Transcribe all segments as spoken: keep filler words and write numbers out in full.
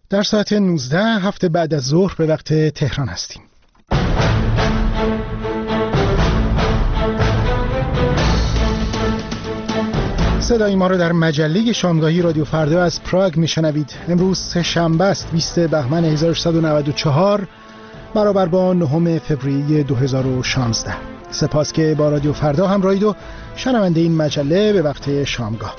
در ساعت نوزده هفته بعد از ظهر به وقت تهران هستیم. صدای ما رو در مجله شامگاهی رادیو فردا از پراگ میشنوید. امروز سه شنبه است، بیست بهمن هزار و سیصد و نود و چهار برابر با نهم فوریه دو هزار و شانزده. سپاس که با رادیو فردا همراهید و شنونده این مجله به وقت شامگاه.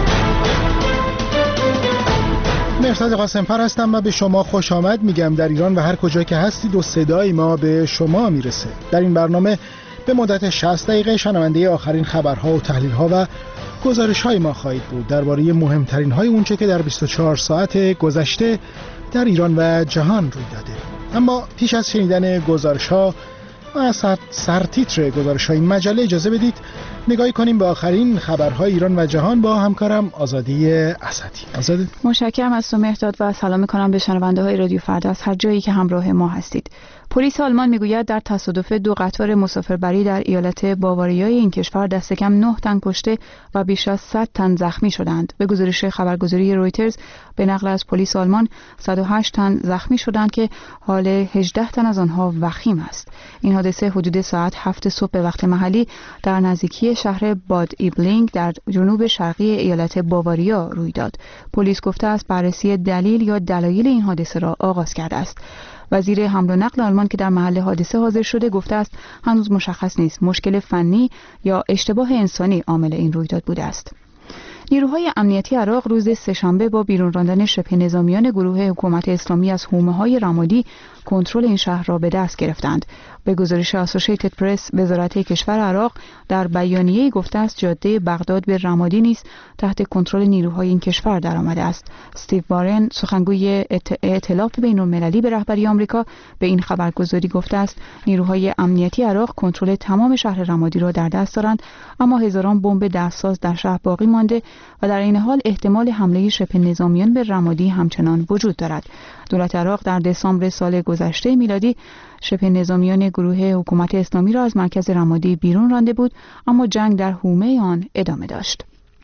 مهرداد قاسم‌فر هستم و به شما خوش آمد میگم در ایران و هر کجا که هستید و صدای ما به شما میرسه. در این برنامه به مدت شصت دقیقه شنونده آخرین خبرها و تحلیل‌ها و گزارش‌های ما خواهید بود درباره مهمترین های اونچه که در بیست و چهار ساعت گذشته در ایران و جهان روی داده. اما پیش از شنیدن گزارش‌ها و سرتیتر گزارش‌های این مجله اجازه بدید نگاهی کنیم به آخرین خبرهای ایران و جهان با همکارم آزادی اسدی. آزاده، متشکرم از تو مهرداد و سلام می‌کنم به شنونده‌های رادیو فردا از هر جایی که همراه ما هستید. پلیس آلمان میگوید در تصادف دو قطار مسافربری در ایالت باواریای این کشور دست کم نه تن کشته و بیش از صد تن زخمی شدند. به گزارش خبرگزاری رویترز به نقل از پلیس آلمان صد و هشت تن زخمی شدند که حال هجده تن از آنها وخیم است. این حادثه حدود ساعت هفت صبح به وقت محلی در نزدیکی شهر باد ایبلینگ در جنوب شرقی ایالت باواریا روی داد. پلیس گفته است بررسی دلیل یا دلایل این حادثه را آغاز کرده است. وزیر حمل و نقل آلمان که در محل حادثه حاضر شده گفته است هنوز مشخص نیست مشکل فنی یا اشتباه انسانی عامل این رویداد بوده است. نیروهای امنیتی عراق روز سه‌شنبه با بیرون راندن شبه نظامیان گروه حکومت اسلامی از حومه‌های رمادی کنترل این شهر را به دست گرفتند. به گزارش اسوسییتد پرس، وزارت کشور عراق در بیانیه‌ای گفته است جاده بغداد به رمادی نیز تحت کنترل نیروهای این کشور درآمده است. استیو بارن، سخنگوی ائتلاف بین‌المللی به رهبری آمریکا، به این خبرگزاری گفته است نیروهای امنیتی عراق کنترل تمام شهر رمادی را در دست دارند، اما هزاران بمب دستساز در شهر باقی مانده و در این حال احتمال حمله شبه نظامیان به رمادی همچنان وجود دارد. دولت عراق در دسامبر سال گذشته میلادی شبه نظامیان گروه حکومت اسلامی را از مرکز رمادی بیرون رانده بود، اما جنگ در حومه آن ادامه داشت.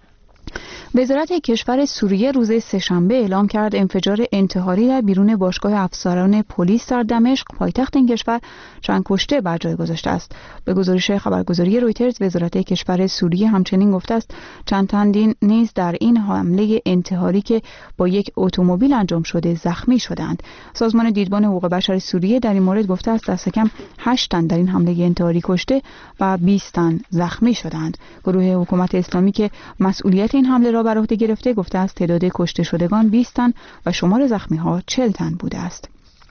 وزارت کشور سوریه روز سه‌شنبه اعلام کرد انفجار انتحاری در بیرون باشگاه افسران پلیس در دمشق پایتخت این کشور چند کشته بر جای گذاشته است. به گزارش خبرگزاری رویترز، وزارت کشور سوریه همچنین گفته است چند تن نیز در این حمله انتحاری که با یک اتومبیل انجام شده زخمی شدند. سازمان دیدبان حقوق بشر سوریه در این مورد گفته است دست کم هشت تن در این حمله انتحاری کشته و بیست تن زخمی شدند. گروه حکومت اسلامی که مسئولیت این حمله را بر عهده گرفته گفته است تعداد کشته شدگان بیست تن و شمار زخمی ها چهل تن بوده است.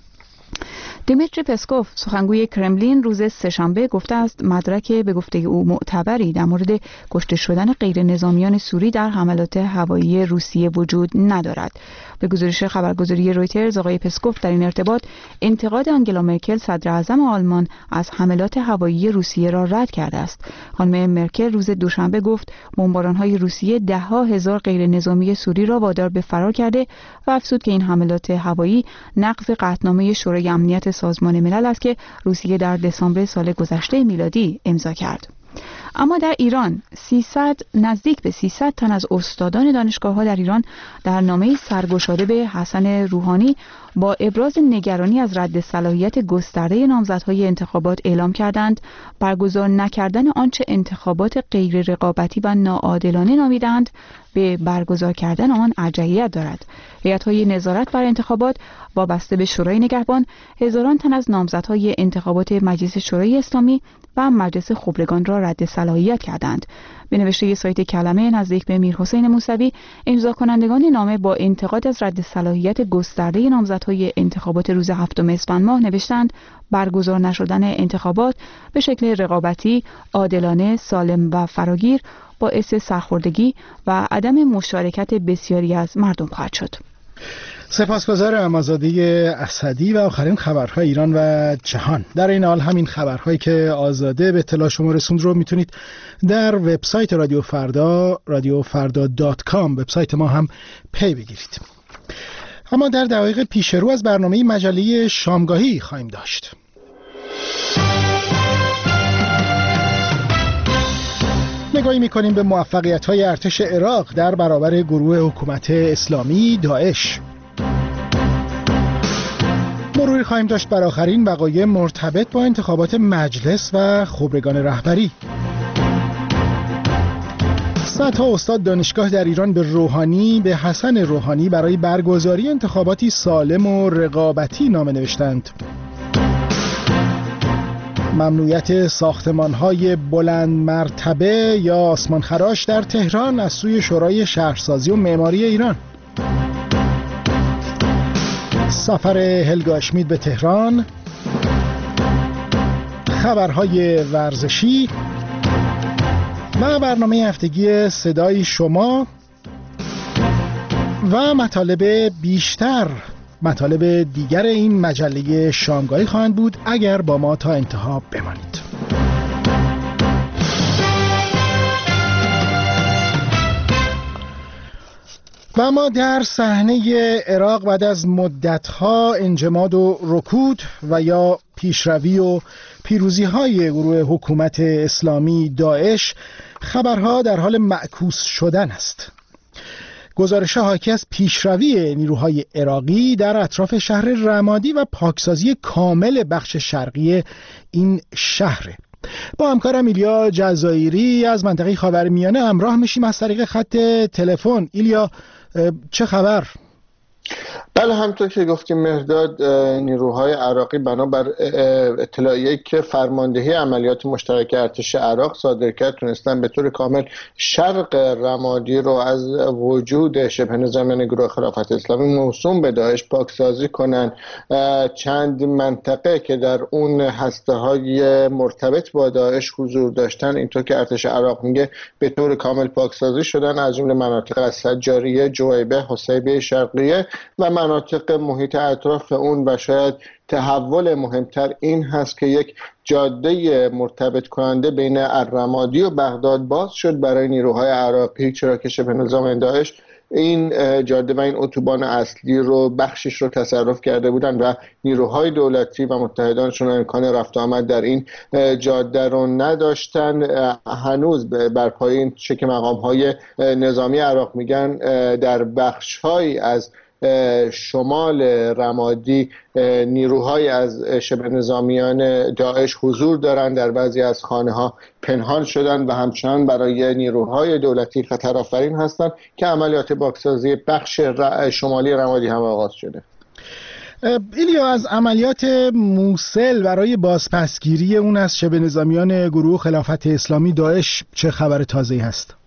دیمیتری پسکوف، سخنگوی کرملین، روز سه‌شنبه گفته است مدرک به گفته او معتبری در مورد کشته شدن غیر نظامیان سوری در حملات هوایی روسیه وجود ندارد. به گزارش خبرگزاری رویترز، آقای پسکوف در این ارتباط انتقاد آنگلا مرکل صدر اعظم آلمان از حملات هوایی روسیه را رد کرده است. خانم مرکل روز دوشنبه گفت بمباران‌های روسیه ده ها هزار غیر نظامی سوری را وادار به فرار کرده و افزود که این حملات هوایی نقض قطعنامه شورای امنیت سازمان ملل است که روسیه در دسامبر سال گذشته میلادی امضا کرد. اما در ایران سیصد نزدیک به سیصد تن از استادان دانشگاه‌ها در ایران در نامه‌ای سرگشاده به حسن روحانی با ابراز نگرانی از رد صلاحیت گسترده نامزدهای انتخابات اعلام کردند برگزار نکردن آنچه انتخابات غیر رقابتی و ناعادلانه نامیدند به برگزار کردن آن ارجحیت دارد. هیئت‌های نظارت بر انتخابات وابسته به شورای نگهبان هزاران تن از نامزدهای انتخابات مجلس شورای اسلامی و مجلس خبرگان را رد صلاحیت کردند. به نوشته سایت کلمه نزدیک به میرحسین موسوی، امضا کنندگان نامه با انتقاد از رد صلاحیت گسترده نامزدهای انتخابات روز هفتم اسفند ماه نوشتند برگزار نشدن انتخابات به شکل رقابتی، عادلانه، سالم و فراگیر باعث سرخوردگی و عدم مشارکت بسیاری از مردم خواهد شد. سپاسگزارم آزادی اسدی و آخرین خبرهای ایران و جهان. در این حال همین خبرهایی که آزاده به اطلاع شما رسوند رو میتونید در وبسایت رادیو فردا رادیو فردا دات کام وبسایت ما هم پی بگیرید. اما در دقایق پیش رو از برنامه مجله شامگاهی خواهیم داشت. نگاهی میکنیم به موفقیت‌های ارتش عراق در برابر گروه حکومت اسلامی داعش. مروری خواهیم داشت بر آخرین وقایع مرتبط با انتخابات مجلس و خبرگان رهبری. صدها استاد دانشگاه در ایران به روحانی به حسن روحانی برای برگزاری انتخاباتی سالم و رقابتی نامه نوشتند. ممنوعیت ساختمان‌های بلند مرتبه یا آسمانخراش در تهران از سوی شورای شهرسازی و معماری ایران. سفر هلگا اشمید به تهران، خبرهای ورزشی و برنامه هفتگی صدای شما و مطالب بیشتر، مطالب دیگر این مجله شامگاهی خواهند بود اگر با ما تا انتها بمانید. و ما در صحنه عراق بعد از مدت‌ها انجماد و رکود و یا پیشروی و پیروزی‌های گروه حکومت اسلامی داعش، خبرها در حال معکوس شدن است. گزارش حاکی از پیشروی نیروهای عراقی در اطراف شهر رمادی و پاکسازی کامل بخش شرقی این شهره. با همکارم ایلیا جزایری از منطقه خاورمیانه همراه میشیم از طریق خط تلفن. ایلیا، چه خبر؟ بله، همونطور که گفتیم مهرداد، نیروهای عراقی بنابر اطلاعیه‌ای که فرماندهی عملیات مشترک ارتش عراق صادر کرد تونستن به طور کامل شرق رمادی رو از وجود شبه نظامیان گروه خلافت اسلامی موسوم به داعش پاکسازی کنن. چند منطقه که در اون هسته‌های مرتبط با داعش حضور داشتن، اینطور که ارتش عراق میگه، به طور کامل پاکسازی شدن، از جمله مناطق از سجاریه، جویبه، حسیبه شرقیه و مناطق محیط اطراف اون. و شاید تحول مهمتر این هست که یک جاده مرتبط کننده بین الرمادی و بغداد باز شد برای نیروهای عراقی، چرا که شبه نظامیان داعش این جاده و این اتوبان اصلی رو بخشش رو تصرف کرده بودن و نیروهای دولتی و متحدانشون امکان رفت آمد در این جاده رو نداشتن. هنوز بر پایه این چه که مقام‌های نظامی عراق میگن، در بخش‌هایی از شمال رمادی نیروهای از شبه نظامیان داعش حضور دارند، در بعضی از خانه‌ها پنهان شدن و همچنان برای نیروهای دولتی خطر آفرین هستند که عملیات پاکسازی بخش شمالی رمادی هم آغاز شده. ایلیا، از عملیات موصل برای بازپسگیری اون از شبه نظامیان گروه خلافت اسلامی داعش چه خبر تازه‌ای هست؟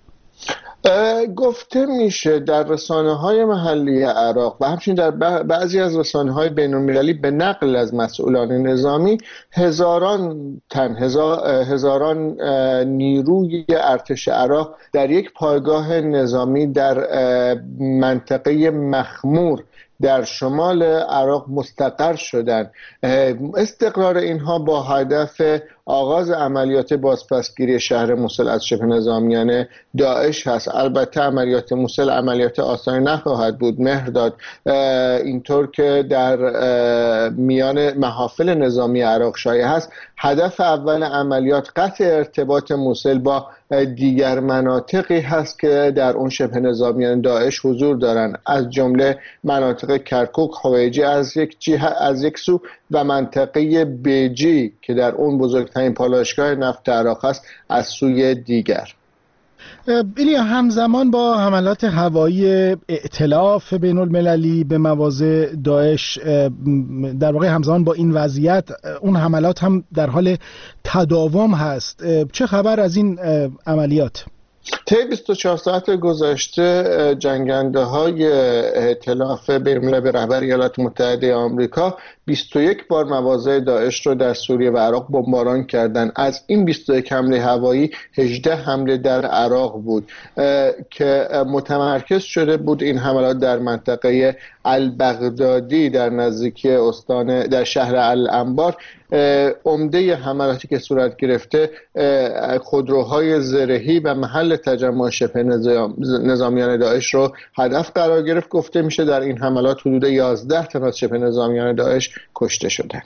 گفته میشه در رسانه‌های محلی عراق و همچنین در بعضی از رسانه‌های بین‌المللی به نقل از مسئولان نظامی، هزاران تن هزار، هزاران نیروی ارتش عراق در یک پایگاه نظامی در منطقه مخمور در شمال عراق مستقر شدند. استقرار اینها با هدف آغاز عملیات بازپسگیری شهر موصل از شبه نظامیان داعش هست. البته عملیات موصل عملیات آسانی نخواهد بود مهرداد، اینطور که در میان محافل نظامی عراق شایع هست. هدف اول عملیات قطع ارتباط موصل با دیگر مناطقی هست که در اون شبه نظامیان داعش حضور دارند، از جمله مناطق کرکوک، حویجی از یک جهه از یک سو و منطقه بیجی که در اون بزرگترین پالایشگاه نفت عراق است از سوی دیگر. ایلیا، همزمان با حملات هوایی ائتلاف بین المللی به مواضع داعش، در واقع همزمان با این وضعیت اون حملات هم در حال تداوم هست. چه خبر از این عملیات؟ طی بیست و چهار ساعت گذشته جنگنده های ائتلاف بین‌المللی به رهبری ایالات متحده آمریکا بیست و یک بار مواضع داعش رو در سوریه و عراق بمباران کردند. از این بیست و یک حمله هوایی هجده حمله در عراق بود که متمرکز شده بود این حملات در منطقه البغدادی در نزدیکی استان در شهر الانبار. عمده حملاتی که صورت گرفته خودروهای زرهی و محل تجمع شبه نظامیان داعش رو هدف قرار گرفت. گفته میشه در این حملات حدود یازده تن از شبه نظامیان داعش کشته شدند.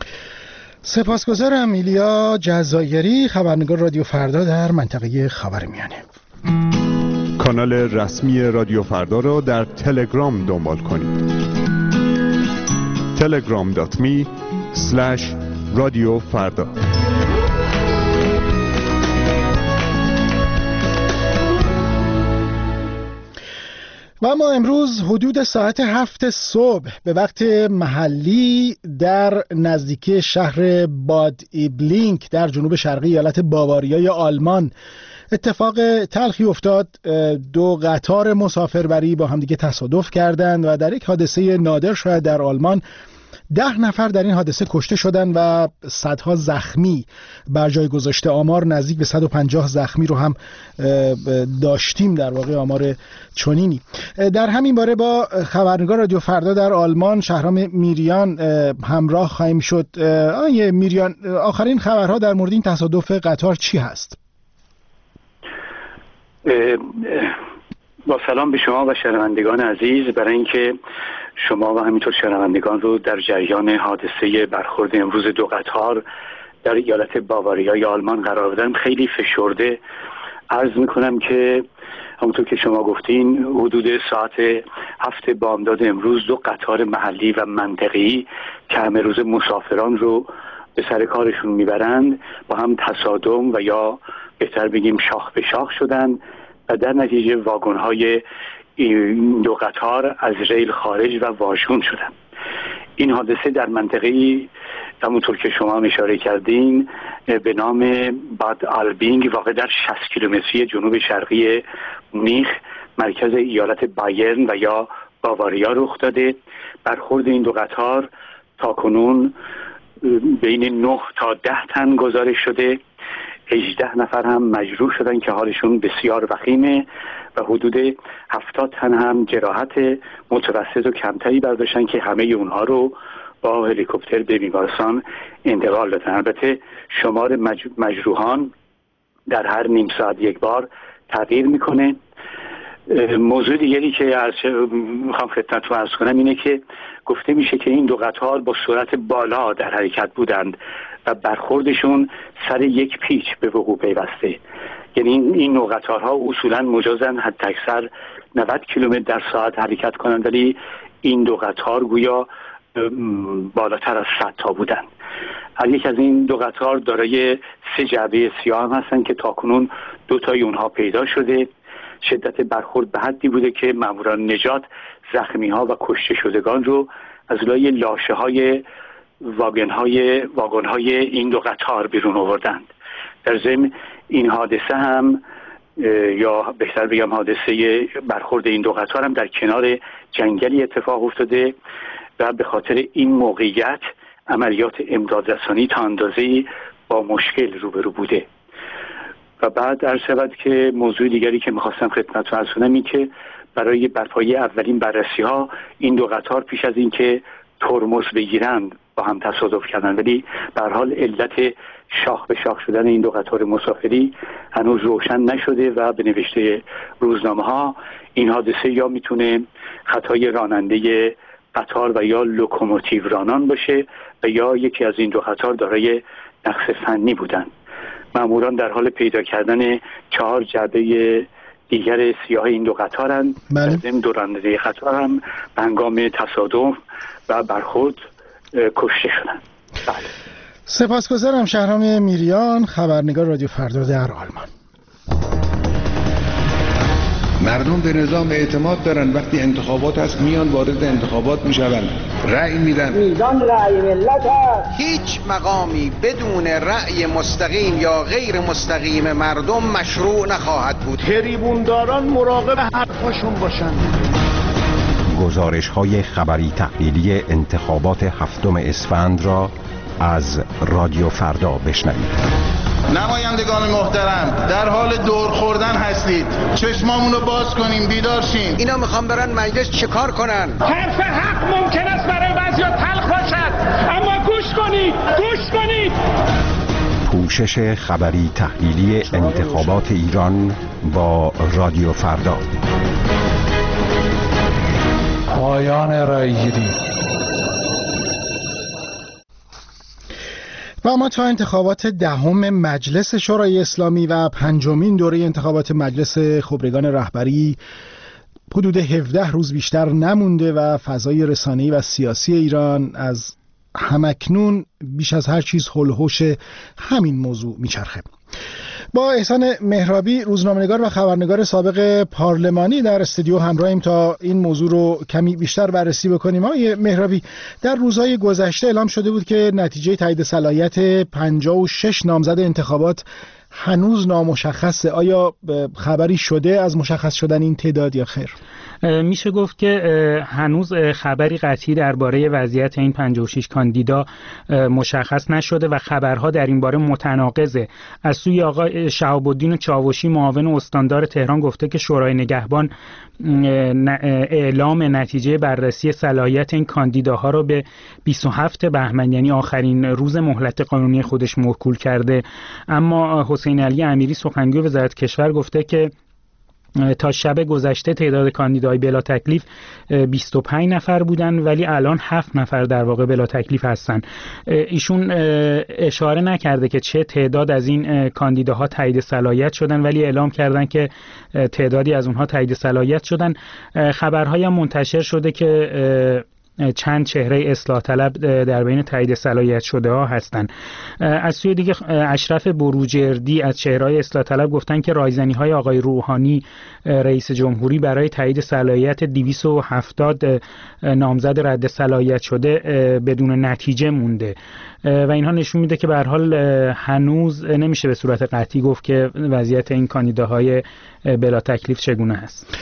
سپاسگزارم. ایلیا جزایری، خبرنگار رادیو فردا در منطقه خاورمیانه. کانال رسمی رادیو فردا را در تلگرام دنبال کنید. تلگرام دات می اسلش رادیو فردا. و ما امروز حدود ساعت هفت صبح به وقت محلی در نزدیکی شهر باد ایبلینک در جنوب شرقی ایالت باواریای آلمان اتفاق تلخی افتاد. دو قطار مسافربری با همدیگه تصادف کردند و در یک حادثه نادر شاید در آلمان ده نفر در این حادثه کشته شدند و صدها زخمی بر جای گذاشته. آمار نزدیک به صد و پنجاه زخمی رو هم داشتیم، در واقع آمار چنینی. در همین باره با خبرنگار رادیو فردا در آلمان شهرام میریان همراه خواهیم شد. آیه میریان، آخرین خبرها در مورد این تصادف قطار چی هست؟ با سلام به شما و شنوندگان عزیز، برای اینکه شما و همینطور شنوندگان رو در جریان حادثه برخورد امروز دو قطار در ایالت باواریای آلمان قرار بدم، خیلی فشرده عرض میکنم که همونطور که شما گفتین حدود ساعت هفت بامداد امروز دو قطار محلی و منطقه‌ای که همه روز مسافران رو به سر کارشون میبرند با هم تصادم و یا بهتر بگیم شاخ به شاخ شدند و در نتیجه واگن‌های این دو قطار از ریل خارج و واژگون شدند. این حادثه در منطقه‌ای همونطور که شما هم اشاره کردین به نام باد آلبینگ واقع در شصت کیلومتری جنوب شرقی مونیخ مرکز ایالت بایرن و یا باواریا رخ داده. برخورد این دو قطار تاکنون بین نه تا ده تن گزارش شده، هجده نفر هم مجروح شدن که حالشون بسیار وخیمه و حدود هفتاد تن هم جراحت متوسط و کمتری برداشتن که همه اونها رو با هلیکوپتر به بیمارستان انتقال دادن. البته شمار مج... مجروحان در هر نیم ساعت یک بار تغییر میکنه. موضوع دیگری که میخوام خدمتتون عرض کنم اینه که گفته میشه که این دو قطار با سرعت بالا در حرکت بودند و برخوردشون سر یک پیچ به وقوع پیوسته. یعنی این نوع قطارها اصولا مجازن حد اکثر نود کیلومتر در ساعت حرکت کنند، ولی این دو قطار گویا بالاتر از صد تا بودند. هر یک از این دو قطار دارای سه جعبه سیاه هم هستند که تاکنون دو تای اونها پیدا شده. شدت برخورد به حدی بوده که ماموران نجات زخمی ها و کشته شدگان رو از لای لاشه های واگن های واگن های این دو قطار بیرون آوردند. در ضمن این حادثه هم یا بهتر بگم حادثه برخورد این دو قطار هم در کنار جنگلی اتفاق افتاده و به خاطر این موقعیت عملیات امدادرسانی تا اندازه‌ای با مشکل روبرو بوده. و بعد در شود که موضوع دیگری که میخواستم خدمتتون عرض کنم این که برای برپایی اولین بررسی ها این دو قطار پیش از اینکه ترمز بگیرند با هم تصادف کردن، ولی به هر حال علت شاخ به شاخ شدن این دو قطار مسافری هنوز روشن نشده و به نوشته روزنامه ها این حادثه یا میتونه خطای راننده قطار و یا لوکوموتیو رانان باشه و یا یکی از این دو قطار دارای نقص فنی بودن. ماموران در حال پیدا کردن چهار جعبه دیگر سیاه این دو قطارند. در ضمن دو راننده قطار هم به هنگام تصادم و برخورد کشته شدند. بله. سپاسگزارم. شهرام میریان، خبرنگار رادیو فردا در آلمان. مردم به نظام اعتماد دارن، وقتی انتخابات هست میان وارد انتخابات میشون، رأی میدن. میزان رأی ملت هست. هیچ مقامی بدون رأی مستقیم یا غیر مستقیم مردم مشروع نخواهد بود. تریبونداران مراقب حرفاشون باشن. گزارش های خبری تحلیلی انتخابات هفتم اسفند را از رادیو فردا بشنوید. نمایندگان محترم، در حال دور خوردن هستید، چشمامونو باز کنیم، بیدار شیم. اینا میخوان برن مجلس چیکار کنن؟ حرف حق ممکن است برای بعضیا تلخ باشد، اما گوش کنید، گوش کنید. پوشش خبری تحلیلی انتخابات ایران با رادیو فردا. پایان رایگیری. و اما تا انتخابات دهم مجلس شورای اسلامی و پنجمین دوره انتخابات مجلس خبرگان رهبری حدود هفده روز بیشتر نمونده و فضای رسانه‌ای و سیاسی ایران از همکنون بیش از هر چیز هول و هوش همین موضوع میچرخه. با احسان مهرابی، روزنامه‌نگار و خبرنگار سابق پارلمانی، در استودیو همراهیم تا این موضوع رو کمی بیشتر بررسی بکنیم. آقای مهرابی، در روزهای گذشته اعلام شده بود که نتیجه تایید صلاحیت پنجاه و شش نامزد انتخابات هنوز نامشخصه. آیا خبری شده از مشخص شدن این تعداد یا خیر؟ میشه گفت که هنوز خبری قطعی درباره وضعیت این پنجاه و شش کاندیدا مشخص نشده و خبرها در این باره متناقضه. از سوی آقای شهاب الدین چاوشی، معاون استاندار تهران، گفته که شورای نگهبان اعلام نتیجه بررسی صلاحیت این کاندیداها رو به بیست و هفتم بهمن، یعنی آخرین روز مهلت قانونی خودش، موکول کرده. اما حسین علی امیری، سخنگوی وزارت کشور، گفته که تا شب گذشته تعداد کاندیدای بلا تکلیف بیست و پنج نفر بودن، ولی الان هفت نفر در واقع بلا تکلیف هستن. ایشون اشاره نکرده که چه تعداد از این کاندیداها تایید صلاحیت شدن، ولی اعلام کردن که تعدادی از اونها تایید صلاحیت شدن. خبرهایی هم منتشر شده که چند چهره اصلاح طلب در بین تایید صلاحیت شده ها هستند. از سوی دیگه اشرف بروجردی از چهره‌های اصلاح طلب گفتن که رایزنی های آقای روحانی رئیس جمهوری برای تایید صلاحیت دویست و هفتاد نامزد رد صلاحیت شده بدون نتیجه مونده و اینها نشون میده که به هر حال هنوز نمیشه به صورت قطعی گفت که وضعیت این کاندیداهای بلا تکلیف چگونه است.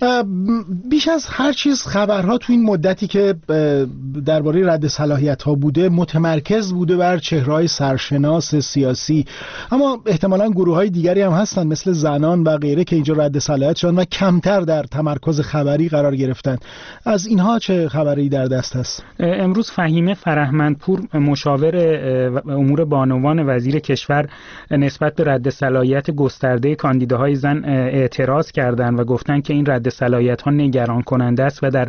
بیش از هر چیز خبرها تو این مدتی که درباره رد صلاحیت ها بوده متمرکز بوده بر چهره‌های سرشناس سیاسی، اما احتمالاً گروه‌های دیگری هم هستن مثل زنان و غیره که اینجا رد صلاحیت شدن و کمتر در تمرکز خبری قرار گرفتن. از اینها چه خبری در دست هست؟ امروز فهیمه فرهمندپور، مشاور امور بانوان وزیر کشور، نسبت به رد صلاحیت گسترده کاندیداهای زن اعتراض کردند و گفتند که این رد صلاحیت‌ها نگران کننده است و در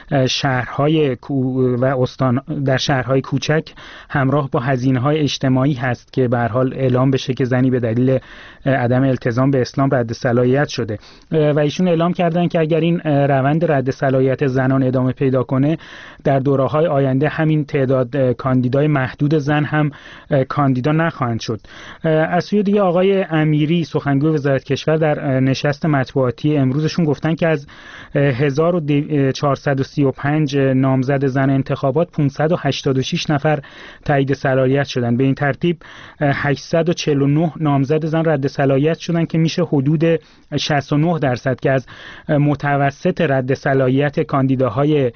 شهرهای و استان در شهرهای کوچک همراه با هزینه‌های اجتماعی هست که به هر حال اعلام بشه که زنی به دلیل عدم التزام به اسلام رد صلاحیت شده و ایشون اعلام کردن که اگر این روند رد صلاحیت زنان ادامه پیدا کنه، در دوره‌های آینده همین تعداد کاندیدای محدود زن هم کاندیدا نخواهند شد. از سوی دیگه آقای امیری، سخنگوی وزارت کشور، در نشست مطبوعاتی امروزشون گفتن که از هزار و چهارصد و سی و پنج نامزد زن انتخابات پانصد و هشتاد و شش نفر تایید صلاحیت شدن. به این ترتیب هشتصد و چهل و نه نامزد زن رد صلاحیت شدن که میشه حدود شصت و نه درصد که از متوسط رد صلاحیت کاندیداهای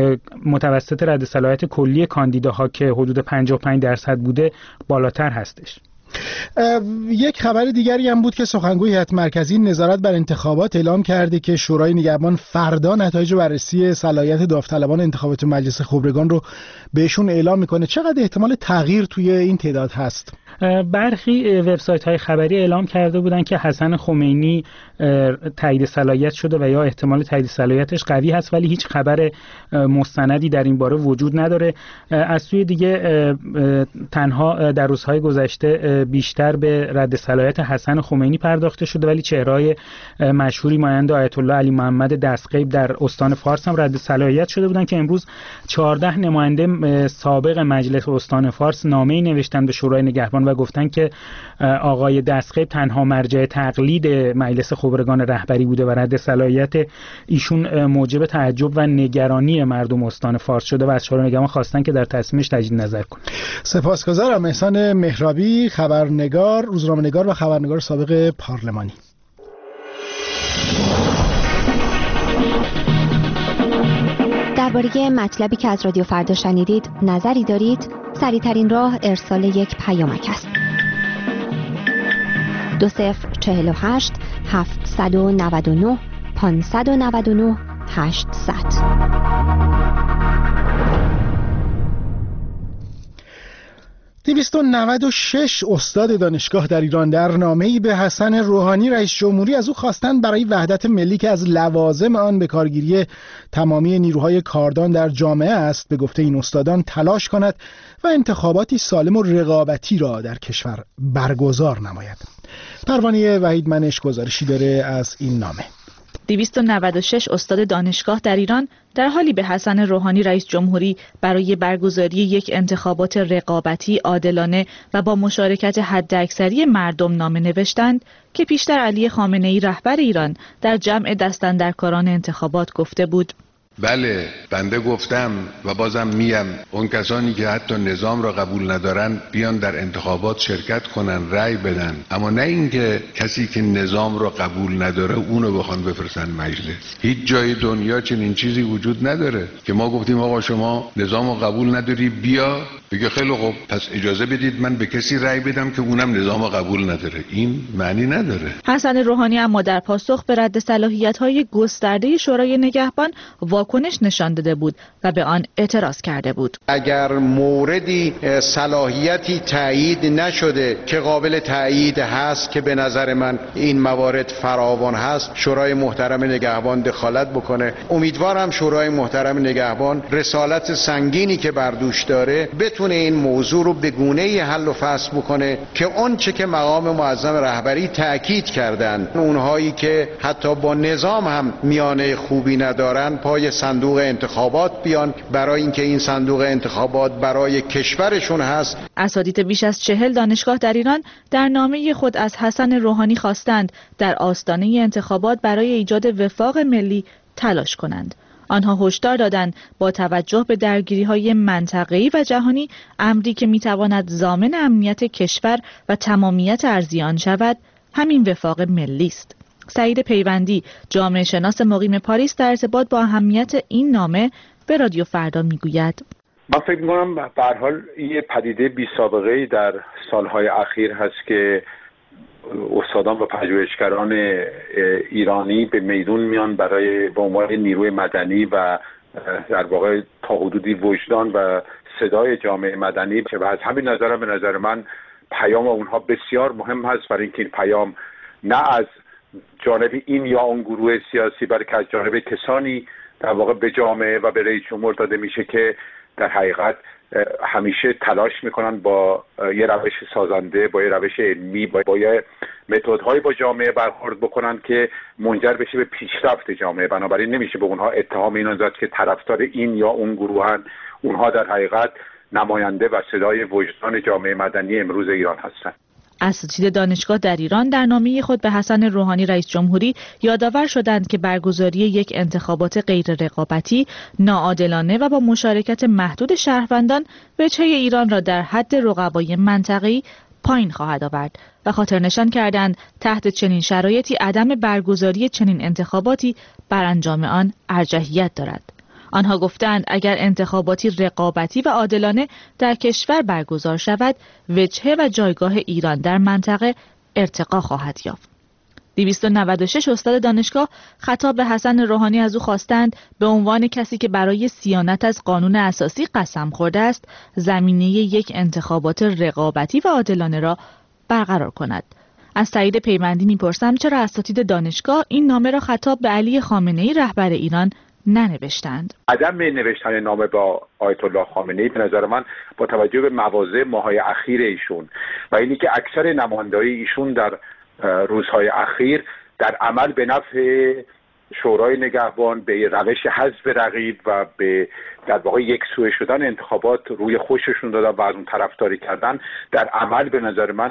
متوسط رد صلاحیت کلی کاندیداها که حدود پنجاه و پنج درصد بوده بالاتر هستش. یک خبر دیگری هم بود که سخنگوی هیئت مرکزی نظارت بر انتخابات اعلام کرده که شورای نگهبان فردا نتایج بررسی صلاحیت داوطلبان انتخابات مجلس خبرگان رو بهشون اعلام میکنه. چقدر احتمال تغییر توی این تعداد هست؟ برخی وبسایت‌های خبری اعلام کرده بودند که حسن خمینی تایید صلاحیت شده و یا احتمال تایید صلاحیتش قوی هست، ولی هیچ خبر مستندی در این باره وجود نداره. از سوی دیگه تنها در روزهای گذشته بیشتر به رد صلاحیت حسن خمینی پرداخته شده، ولی چهره‌های مشهوری مانند آیت الله علی محمد دستغیب در استان فارس هم رد صلاحیت شده بودند که امروز چهارده نماینده سابق مجلس استان فارس نامه‌ای نوشتن به شورای نگهبان و گفتن که آقای دستغیب تنها مرجع تقلید مجلس خبرگان رهبری بوده و رد صلاحیت ایشون موجب تعجب و نگرانی مردم استان فارس شده و از شورای نگهبان خواستن که در تصمیمش تجدید نظر کنه. سپاسگزارم. احسان مهرابی، خبرنگار، روزنامه‌نگار و خبرنگار سابق پارلمانی. درباره مطلبی که از رادیو فردا شنیدید نظری دارید؟ سریع‌ترین راه ارسال یک پیامک است. دو صفر چهل و هشت هفتصد و نود و نه پانصد و نود و نه هشتصد. دویست و نود و شش استاد دانشگاه در ایران در نامه‌ای به حسن روحانی رئیس جمهوری از او خواستند برای وحدت ملی که از لوازم آن به کارگیری تمامی نیروهای کاردان در جامعه است، به گفته این استادان تلاش کند و انتخاباتی سالم و رقابتی را در کشور برگزار نماید. پروانه وحید منش گزارشی داره از این نامه. دویست و نود و شش استاد دانشگاه در ایران در حالی به حسن روحانی رئیس جمهوری برای برگزاری یک انتخابات رقابتی، عادلانه و با مشارکت حداکثری مردم نامه نوشتند که پیشتر علی خامنه‌ای رهبر ایران در جمع دستاندرکاران انتخابات گفته بود: بله، بنده گفتم و بازم میم، اون کسانی که حتی نظام را قبول ندارن بیان در انتخابات شرکت کنن، رأی بدن، اما نه اینکه کسی که نظام را قبول نداره اونو بخوان بفرستن مجلس. هیچ جای دنیا چنین چیزی وجود نداره که ما گفتیم آقا شما نظام را قبول نداری، بیا، بگه خیلی خوب پس اجازه بدید من به کسی رأی بدم که اونم نظام را قبول نداره. این معنی نداره. حسن روحانی اما در پاسخ به رد صلاحیت‌های گسترده شورای نگهبان واکنش نشان داده بود و به آن اعتراض کرده بود. اگر موردی صلاحیتی تایید نشده که قابل تایید هست که به نظر من این موارد فراوان هست، شورای محترم نگهبان دخالت بکنه. امیدوارم شورای محترم نگهبان رسالت سنگینی که بر دوش داره بتونه این موضوع رو به گونه‌ای حل و فصل بکنه که آنچه که مقام معظم رهبری تاکید کردن، اونهایی که حتی با نظام هم میانه خوبی ندارن پای صندوق انتخابات بیان، برای اینکه این صندوق انتخابات برای کشورشون هست. اساتید بیش از چهل دانشگاه در ایران در نامه خود از حسن روحانی خواستند در آستانه انتخابات برای ایجاد وفاق ملی تلاش کنند. آنها هشدار دادند با توجه به درگیری‌های منطقه‌ای و جهانی، امری که می‌تواند ضامن امنیت کشور و تمامیت ارضی آن شود، همین وفاق ملی است. سعید پیوندی، جامعه شناس مقیم پاریس، در ارتباط با اهمیت این نامه به رادیو فردا میگوید: من فکر می‌کنم به هر حال یه پدیده بی سابقه‌ای در سالهای اخیر هست که استادان و پژوهشگران ایرانی به میدون میان برای به عنوان نیروی مدنی و در واقع تا حدودی وجدان و صدای جامعه مدنی و از همین نظر به نظر من پیام اونها بسیار مهم هست، برای اینکه این پیام نه از جانب این یا اون گروه سیاسی بلکه از جانب کسانی در واقع به جامعه و به رئیس جمهور داده میشه که در حقیقت همیشه تلاش میکنن با یه روش سازنده، با یه روش علمی، با, با یه متدهای با جامعه برخورد بکنن که منجر بشه به پیشرفت جامعه. بنابراین نمیشه به اونها اتهام اینو زد که طرفدار این یا اون گروهن. اونها در حقیقت نماینده و صدای وجدان جامعه مدنی امروز ایران هستن. اساتید دانشگاه در ایران در نامه خود به حسن روحانی رئیس جمهوری یادآور شدند که برگزاری یک انتخابات غیر رقابتی، ناعادلانه و با مشارکت محدود شهروندان وجهه ایران را در حد رقبای منطقه‌ای پایین خواهد آورد و خاطر نشان کردند تحت چنین شرایطی عدم برگزاری چنین انتخاباتی بر انجام آن ارجحیت دارد. آنها گفتند اگر انتخاباتی رقابتی و عادلانه در کشور برگزار شود، وجهه و جایگاه ایران در منطقه ارتقا خواهد یافت. دویست و نود و شش استاد دانشگاه خطاب به حسن روحانی از او خواستند به عنوان کسی که برای صیانت از قانون اساسی قسم خورده است، زمینه یک انتخابات رقابتی و عادلانه را برقرار کند. از سعید پیوندی میپرسم چرا اساتید دانشگاه این نامه را خطاب به علی خامنه‌ای رهبر ایران ننوشتند؟ عدم نوشتن نامه با آیت الله خامنه‌ای به نظر من با توجه به مواضع ماهای اخیر ایشون و اینی که اکثر نمایندگان ایشون در روزهای اخیر در عمل به نفع شورای نگهبان به روش حذف رقیب و به در واقع یک سویه شدن انتخابات روی خوششون دادن و از اون طرفداری کردن، در عمل به نظر من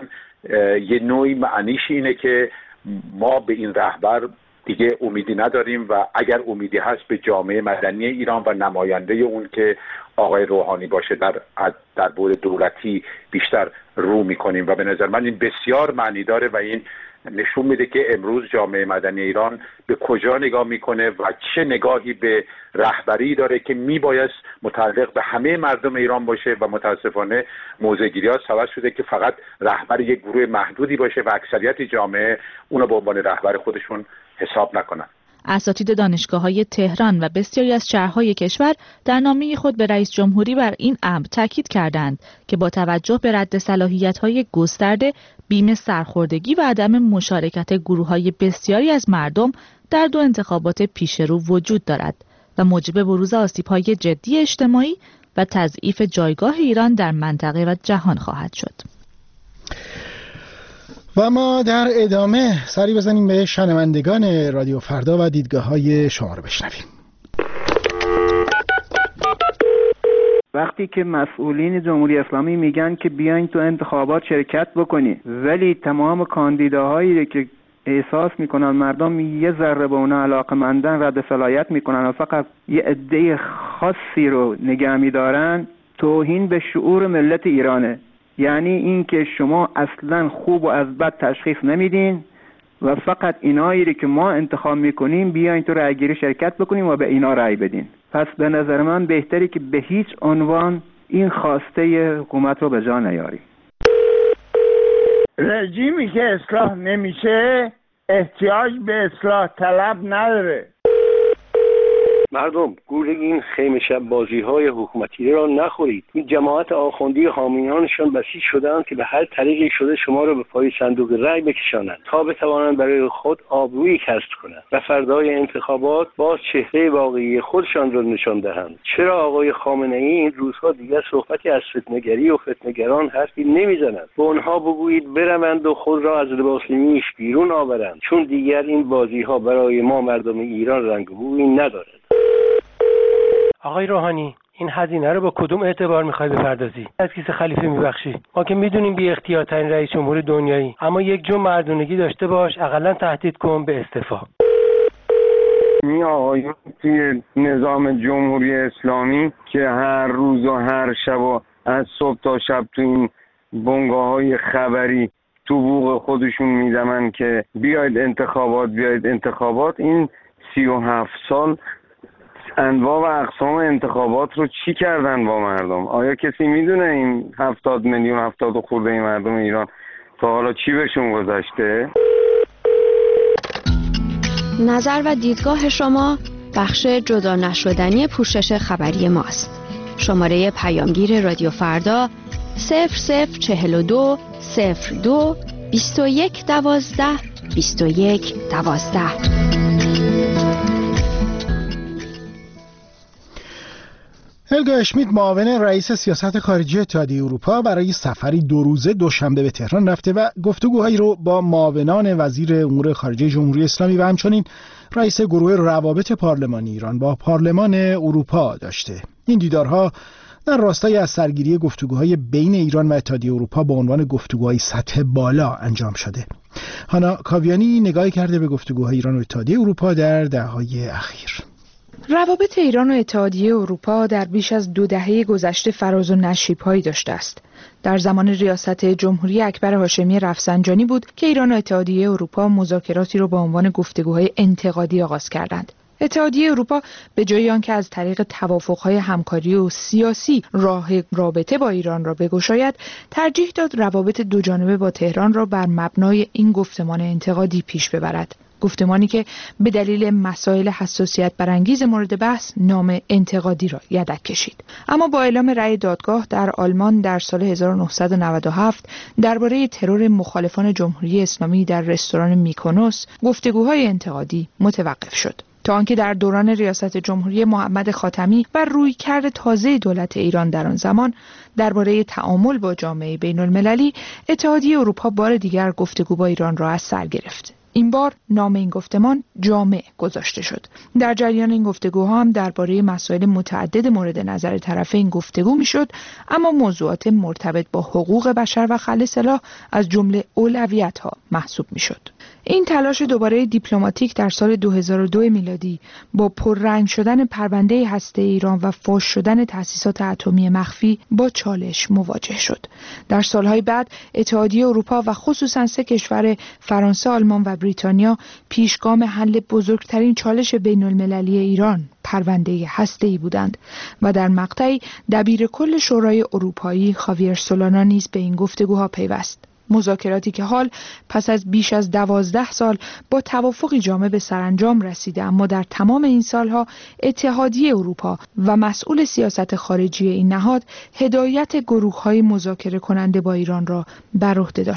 یه نوعی معنیش اینه که ما به این رهبر دیگه امیدی نداریم و اگر امیدی هست به جامعه مدنی ایران و نماینده اون که آقای روحانی باشه در در بعد دولتی بیشتر رو میکنیم و به نظر من این بسیار معنی داره و این نشون میده که امروز جامعه مدنی ایران به کجا نگاه میکنه و چه نگاهی به رهبری داره که میبایست متعلق به همه مردم ایران باشه و متاسفانه موضع‌گیری ها سبب شده که فقط رهبر یک گروه محدودی باشه و اکثریت جامعه اونو به عنوان رهبر خودشون حساب نکنن. اساتید دانشگاه‌های تهران و بسیاری از شهرهای کشور در نامه خود به رئیس جمهوری بر این امر تاکید کردند که با توجه به رد صلاحیت‌های گسترده، بیم سرخوردگی و عدم مشارکت گروه‌های بسیاری از مردم در دو انتخابات پیش رو وجود دارد و موجب بروز آسیب‌های جدی اجتماعی و تضعیف جایگاه ایران در منطقه و جهان خواهد شد. و ما در ادامه سری بزنیم به شنوندگان رادیو فردا و دیدگاه‌های شما رو بشنویم. وقتی که مسئولین جمهوری اسلامی میگن که بیاین تو انتخابات شرکت بکنی، ولی تمام کاندیداهایی که احساس میکنن مردم یه ذره به اونا علاقه‌مندن رد صلاحیت میکنن و فقط یه عده خاصی رو نگه میدارن، توهین به شعور ملت ایرانه. یعنی این که شما اصلا خوب و از بد تشخیص نمیدین و فقط اینایی که ما انتخاب میکنیم بیاین تو رأیگیری شرکت بکنیم و به اینا رأی بدین. پس به نظر من بهتری که به هیچ عنوان این خواسته حکومت رو به جا نیاری. رژیمی که اصلاح نمیشه احتیاج به اصلاح طلب نداره. مردم گول این خیمه شب بازی های حکومتی را نخورید. این جماعت آخوندی حامیانشان بسیج شدند که به هر طریقی شده شما را به پای صندوق رای بکشانند تا بتوانند برای خود آبرویی کسب کنند و فردای انتخابات باز چهره واقعی خودشان را نشان دهند. چرا آقای خامنه ای این روزها دیگر صحبتی از فتنه‌گری و فتنه‌گران حرفی نمیزنند؟ به آنها بگویید بروند و خود را از لباس نمیش بیرون آورند، چون دیگر این بازی ها برای ما مردم ایران رنگ و بویی ندارد. آقای روحانی، این هزینه رو با کدوم اعتبار میخوای بپردازی؟ از کیسه خلیفه میبخشی؟ ما که میدونیم بی اختیارترین رئیس جمهور دنیایی، اما یک جو مردونگی داشته باش، اقلا تهدید کن به استعفا. این آقایون توی نظام جمهوری اسلامی که هر روز و هر شب و از صبح تا شب تو این بنگاه‌های خبری تو بوق خودشون میدمن که بیاید انتخابات بیاید انتخابات، این سی و هفت سال انواع و اقسام انتخابات رو چی کردن با مردم؟ آیا کسی میدونه این هفتاد میلیون هفتاد و خورده این مردم ایران تا حالا چی بهشون گذشته؟ نظر و دیدگاه شما بخش جدا نشدنی پوشش خبری ماست. شماره پیامگیر رادیو فردا صفر صفر چهل و دو صفر دو بیست و یک دوازده بیست و یک دوازده. هلگا اشمیت معاون رئیس سیاست خارجی اتحادیه اروپا برای سفری دو روزه دوشنبه به تهران رفته و گفتگوهایی رو با معاونان وزیر امور خارجه جمهوری اسلامی و همچنین رئیس گروه روابط پارلمانی ایران با پارلمان اروپا داشته. این دیدارها در راستای از سرگیری گفتگوهای بین ایران و اتحادیه اروپا با عنوان گفتگوهای سطح بالا انجام شده. هانا کاویانی نگاهی کرده به گفتگوهای ایران و اتحادیه اروپا در دهه‌های اخیر. روابط ایران و اتحادیه اروپا در بیش از دو دهه گذشته فراز و نشیب‌هایی داشته است. در زمان ریاست جمهوری اکبر هاشمی رفسنجانی بود که ایران و اتحادیه اروپا مذاکراتی را با عنوان گفتگوهای انتقادی آغاز کردند. اتحادیه اروپا به جای آنکه از طریق توافق‌های همکاری و سیاسی راه رابطه با ایران را بگشاید، ترجیح داد روابط دوجانبه با تهران را بر مبنای این گفتمان انتقادی پیش ببرد. گفتمانی که به دلیل مسائل حساسیت برانگیز مورد بحث نام انتقادی را یدک کشید. اما با اعلام رأی دادگاه در آلمان در سال هزار و نهصد و نود و هفت درباره ترور مخالفان جمهوری اسلامی در رستوران میکونوس، گفتگوهای انتقادی متوقف شد. تا آنکه در دوران ریاست جمهوری محمد خاتمی و رویکرد تازه دولت ایران در آن زمان درباره تعامل با جامعه بین المللی، اتحادیه اروپا بار دیگر گفتگو با ایران را از سر گرفت. این بار نام این گفتمان جامع گذاشته شد. در جریان این گفتگوها هم درباره مسائل متعدد مورد نظر طرفین گفتگو میشد، اما موضوعات مرتبط با حقوق بشر و خلع سلاح از جمله اولویت‌ها محسوب میشد. این تلاش دوباره دیپلماتیک در سال دو هزار و دو میلادی با پررنگ شدن پرونده هسته ایران و فاش شدن تأسیسات اتمی مخفی با چالش مواجه شد. در سالهای بعد اتحادیه اروپا و خصوصا سه کشور فرانسه، آلمان و بریتانیا پیشگام حل بزرگترین چالش بین المللی ایران، پرونده هسته‌ای بودند و در مقطعی دبیر کل شورای اروپایی خاویر سولانا نیز به این گفتگوها پیوست. مذاکراتی که حال پس از بیش از دوازده سال با توافقی جامع به سرانجام رسیده، اما در تمام این سالها اتحادیه اروپا و مسئول سیاست خارجی این نهاد هدایت گروه‌های مذاکره کننده با ایران را بر عهده داشتند.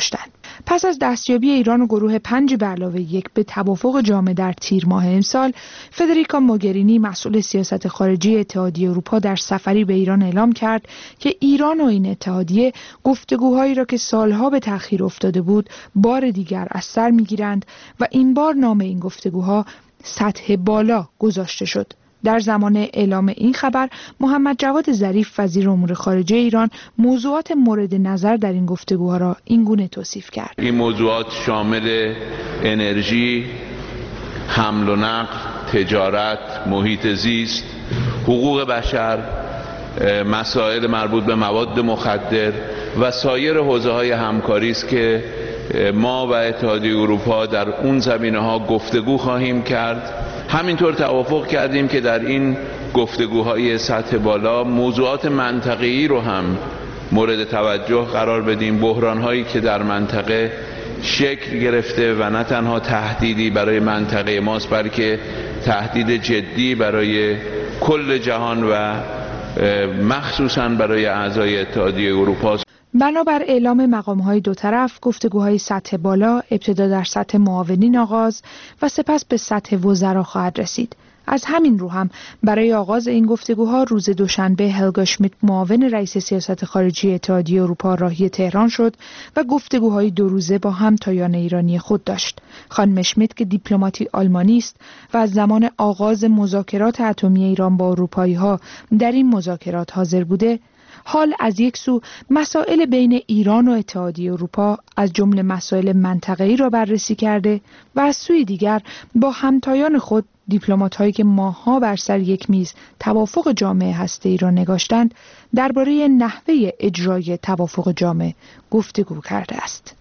پس از دستیابی ایران و گروه پنج به علاوه یک به توافق جامع در تیر ماه امسال، فدریکا موگرینی مسئول سیاست خارجی اتحادیه اروپا در سفری به ایران اعلام کرد که ایران و این اتحادیه گفتگوهایی را که سالها به تأخیر افتاده بود بار دیگر از سر می‌گیرند و این بار نام این گفتگوها سطح بالا گذاشته شد. در زمان اعلام این خبر، محمد جواد ظریف وزیر امور خارجه ایران موضوعات مورد نظر در این گفتگوها را این گونه توصیف کرد: این موضوعات شامل انرژی، حمل و نقل، تجارت، محیط زیست، حقوق بشر، مسائل مربوط به مواد مخدر و سایر حوزه‌های همکاری است که ما و اتحادیه اروپا در اون زمینه‌ها گفتگو خواهیم کرد. همینطور توافق کردیم که در این گفتگوهای سطح بالا موضوعات منطقه‌ای رو هم مورد توجه قرار بدیم، بحران‌هایی که در منطقه شکل گرفته و نه تنها تهدیدی برای منطقه ماست بلکه تهدید جدی برای کل جهان و مخصوصاً برای اعضای اتحادیه اروپا. بنابر اعلام مقام‌های دو طرف، گفتگوهای سطح بالا ابتدا در سطح معاونین آغاز و سپس به سطح وزرا خواهد رسید. از همین رو هم برای آغاز این گفتگوها روز دوشنبه هلگا شمیت معاون رئیس سیاست خارجی اتحادیه اروپا راهی تهران شد و گفتگوهای دو روزه با همتایان ایرانی خود داشت. خانم شمیت که دیپلماتی آلمانی است و از زمان آغاز مذاکرات اتمی ایران با اروپایی‌ها در این مذاکرات حاضر بوده، حال از یک سو مسائل بین ایران و اتحادیه اروپا از جمله مسائل منطقه‌ای را بررسی کرده و از سوی دیگر با همتایان خود دیپلمات‌هایی که ماه‌ها بر سر یک میز توافق جامع هسته‌ای را نگاشتند درباره نحوه اجرای توافق جامع گفتگو کرده است.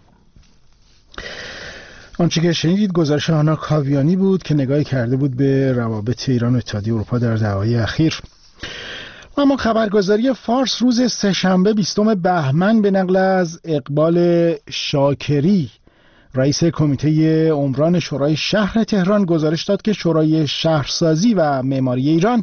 آنچه که شنیدید گزارش آنا کاویانی بود که نگاهی کرده بود به روابط ایران و اتحادیه اروپا در دهه‌های اخیر. اما خبرگزاری فارس روز سه‌شنبه بیستم بهمن به نقل از اقبال شاکری رئیس کمیته عمران شورای شهر تهران گزارش داد که شورای شهرسازی و معماری ایران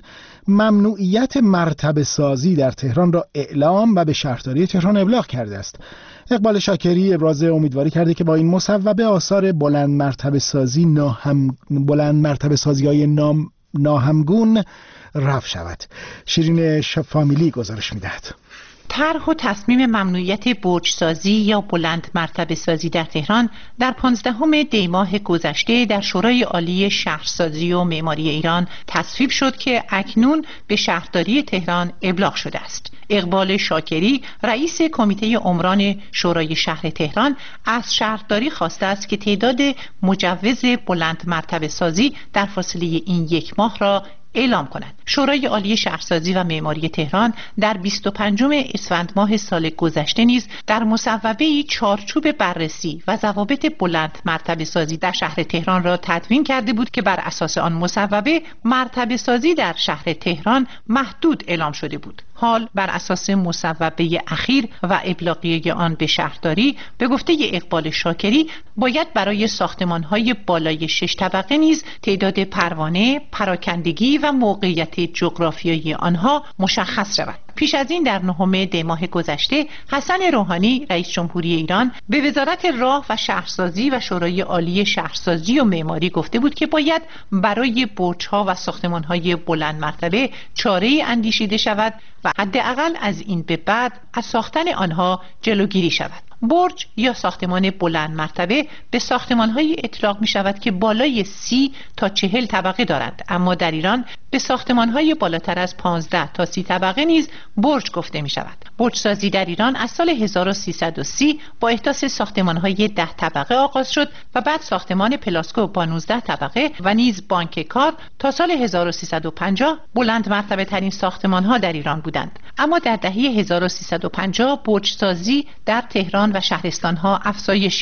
ممنوعیت مرتبه سازی در تهران را اعلام و به شهرداری تهران ابلاغ کرده است. اقبال شاکری ابراز امیدواری کرده که با این مصوبه آثار بلند مرتبه سازی ناهم بلند مرتبه سازی‌های نام ناهمگون رفع شود. شیرین شفامیلی گزارش می‌دهد. طرح و تصمیم ممنوعیت برج‌سازی یا بلند مرتبه سازی در تهران در پانزدهم دی ماه گذشته در شورای عالی شهرسازی و معماری ایران تصویب شد که اکنون به شهرداری تهران ابلاغ شده است. اقبال شاکری رئیس کمیته عمران شورای شهر تهران از شهرداری خواسته است که تعداد مجوز بلند مرتبه سازی در فاصله این یک ماه را اعلام کنند. شورای عالی شهرسازی و معماری تهران در بیست و پنجم اسفند ماه سال گذشته نیز در مصوبه‌ای چارچوب بررسی و ضوابط بلند مرتبه سازی در شهر تهران را تدوین کرده بود که بر اساس آن مصوبه مرتبه سازی در شهر تهران محدود اعلام شده بود. حال بر اساس مصوبه اخیر و ابلاغیه آن به شهرداری به گفته اقبال شاکری باید برای ساختمان‌های بالای شش طبقه نیز تعداد پروانه، پراکندگی و موقعیت جغرافیایی آنها مشخص شود. پیش از این در نهم دی ماه گذشته حسن روحانی رئیس جمهوری ایران به وزارت راه و شهرسازی و شورای عالی شهرسازی و معماری گفته بود که باید برای برج‌ها و ساختمان‌های بلند مرتبه چاره‌ای اندیشیده شود و حداقل از این به بعد از ساختن آنها جلوگیری شود. برج یا ساختمان بلند مرتبه به ساختمان‌های اطلاق می شود که بالای سی تا چهل طبقه دارند، اما در ایران به ساختمان‌های بالاتر از پانزده تا سی طبقه نیز برج گفته می شود. برج‌سازی در ایران از سال هزار و سیصد و سی با احداث ساختمان‌های ده طبقه آغاز شد و بعد ساختمان پلاسکو با نوزده طبقه و نیز بانک کار تا سال هزار و سیصد و پنجاه بلند مرتبه ترین ساختمان‌ها در ایران بودند. اما در دهه هزار و سیصد و پنجاه برج‌سازی در تهران و شهرستان‌ها افزایش یافت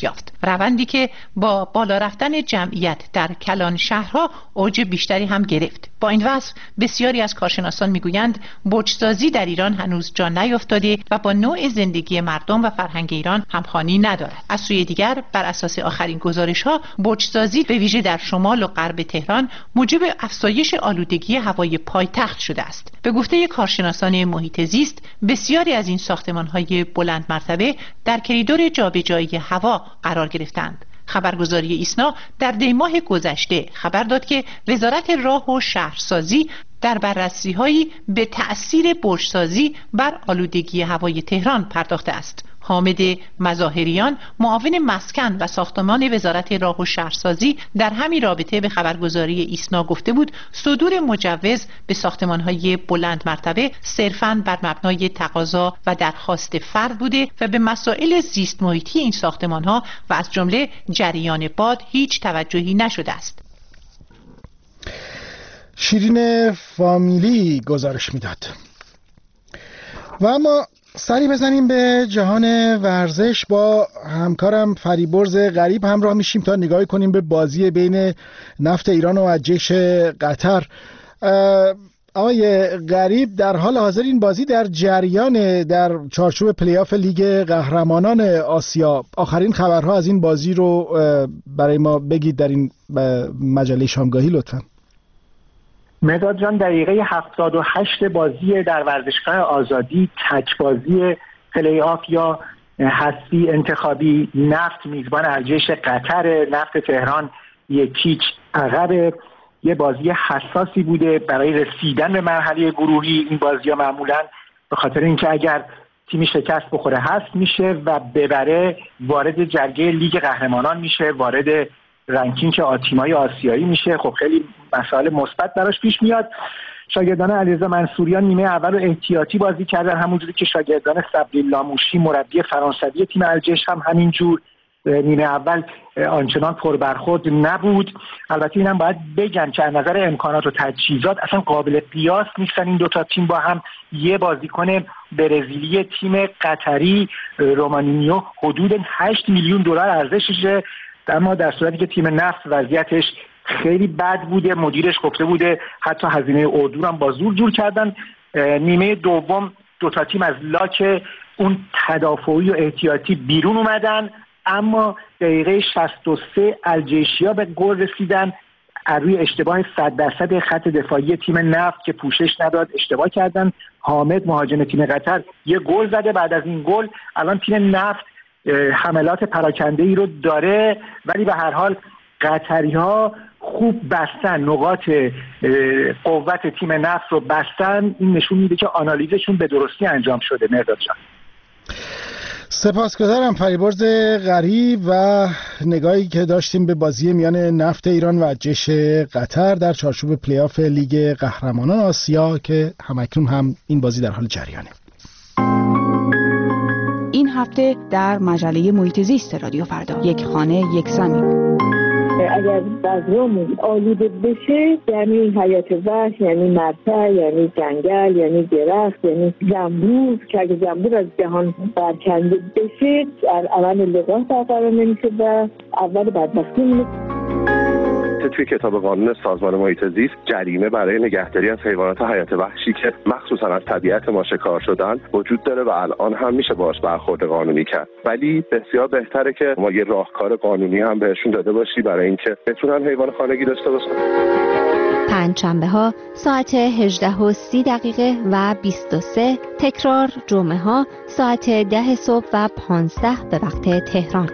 روندی که با بالا رفتن جمعیت در کلان شهرها اوج بیشتری هم گرفت. با این وصف بسیاری از کارشناسان میگویند برج‌سازی در ایران هنوز جا نیفتاده و با نوع زندگی مردم و فرهنگ ایران همخوانی ندارد. از سوی دیگر بر اساس آخرین گزارش‌ها برج‌سازی به ویژه در شمال و غرب تهران موجب افزایش آلودگی هوای پایتخت شده است. به گفته کارشناسان محیط زیست بسیاری از این ساختمان‌های بلند مرتبه در کریدور جابجایی هوا قرار گرفتند. خبرگزاری ایسنا در دیماه گذشته خبر داد که وزارت راه و شهرسازی در بررسی‌هایی به تأثیر برج‌سازی بر آلودگی هوای تهران پرداخته است. حامد مظاهریان معاون مسکن و ساختمان وزارت راه و شهرسازی در همین رابطه به خبرگزاری ایسنا گفته بود صدور مجوز به ساختمان‌های بلند مرتبه صرفاً بر مبنای تقاضا و درخواست فرد بوده و به مسائل زیست محیطی این ساختمان‌ها و از جمله جریان باد هیچ توجهی نشده است. شیرین فامیلی گزارش میداد. و اما سری بزنیم به جهان ورزش. با همکارم فریبرز غریب همراه میشیم تا نگاهی کنیم به بازی بین نفت ایران و ارجش قطر. آقای غریب، در حال حاضر این بازی در جریان در چارچوب پلی آف لیگ قهرمانان آسیا. آخرین خبرها از این بازی رو برای ما بگید در این مجله شامگاهی لطفاً. مداد جان، دقیقه هفتاد و هشت بازی در ورزشگاه آزادی، تک بازی پلی آف یا حذفی انتخابی، نفت میزبان ارجش قطر، نفت تهران یکیچ عقب. یه بازی حساسی بوده برای رسیدن به مرحله گروهی. این بازی ها معمولا به خاطر اینکه اگر تیمی شکست بخوره حذف میشه و ببره وارد جرگه لیگ قهرمانان میشه، وارد رنکینگ تیم‌های آسیایی میشه. خب خیلی مسائل مثبت براش پیش میاد. شاگردان علیرضا منصوریان نیمه اول رو احتیاطی بازی کردن، همونجوری که شاگردان صبری لاموشی مربی فرانسوی تیم ارجش هم همینجور نیمه اول آنچنان پربرخورد نبود. البته اینم باید بگم که از نظر امکانات و تجهیزات اصلا قابل قیاس نیستن این دوتا تیم با هم. یه بازیکن برزیلی تیم قطری رومانینیو حدود هشت میلیون دلار ارزششه، اما در صورتی که تیم نفت وضعیتش خیلی بد بوده، مدیرش گفته بوده حتی هزینه اردو هم با زور جور کردن. نیمه دوم دوتا تیم از لاک اون تدافعی و احتیاطی بیرون اومدن، اما دقیقه شصت و سه الجیشیا به گل رسیدن از روی اشتباه صد درصد خط دفاعی تیم نفت که پوشش نداد، اشتباه کردن. حامد مهاجم تیم قطر یه گل زده. بعد از این گل الان تیم نفت حملات پراکنده‌ای رو داره، ولی به هر حال قطری‌ها خوب بستن، نقاط قوت تیم نفت رو بستن. این نشون میده که آنالیزشون به درستی انجام شده. مرداد جان، سپاسگزارم. فریبرز غریب و نگاهی که داشتیم به بازی میان نفت ایران و ارجش قطر در چارچوب پلی آف لیگ قهرمانان آسیا که همکنون هم این بازی در حال جریانه. این هفته در مجله محیط زیست رادیو فردا، یک خانه یک زمین. اگر فضامون آلوده بشه یعنی حیات وحش، یعنی مرتع، یعنی جنگل، یعنی درخت، یعنی زنبور که اگه زنبور از جهان برکنده بشه اول لقاح برقرار نمیشه و اول بدبختی میشه. توی کتاب قانون سازمان محیط زیست جریمه برای نگهداری از حیوانات حیات وحشی که مخصوصا از طبیعت ما شکار شدن وجود داره و الان هم میشه باهاش برخورد قانونی کرد، ولی بسیار بهتره که ما یه راهکار قانونی هم بهشون داده باشی برای اینکه بتونن حیوان خانگی داشته باشن. پنجشنبه ها ساعت هجده و سی دقیقه و بیست و سه، تکرار جمعه ها ساعت ده صبح و پانزده به وقت تهران.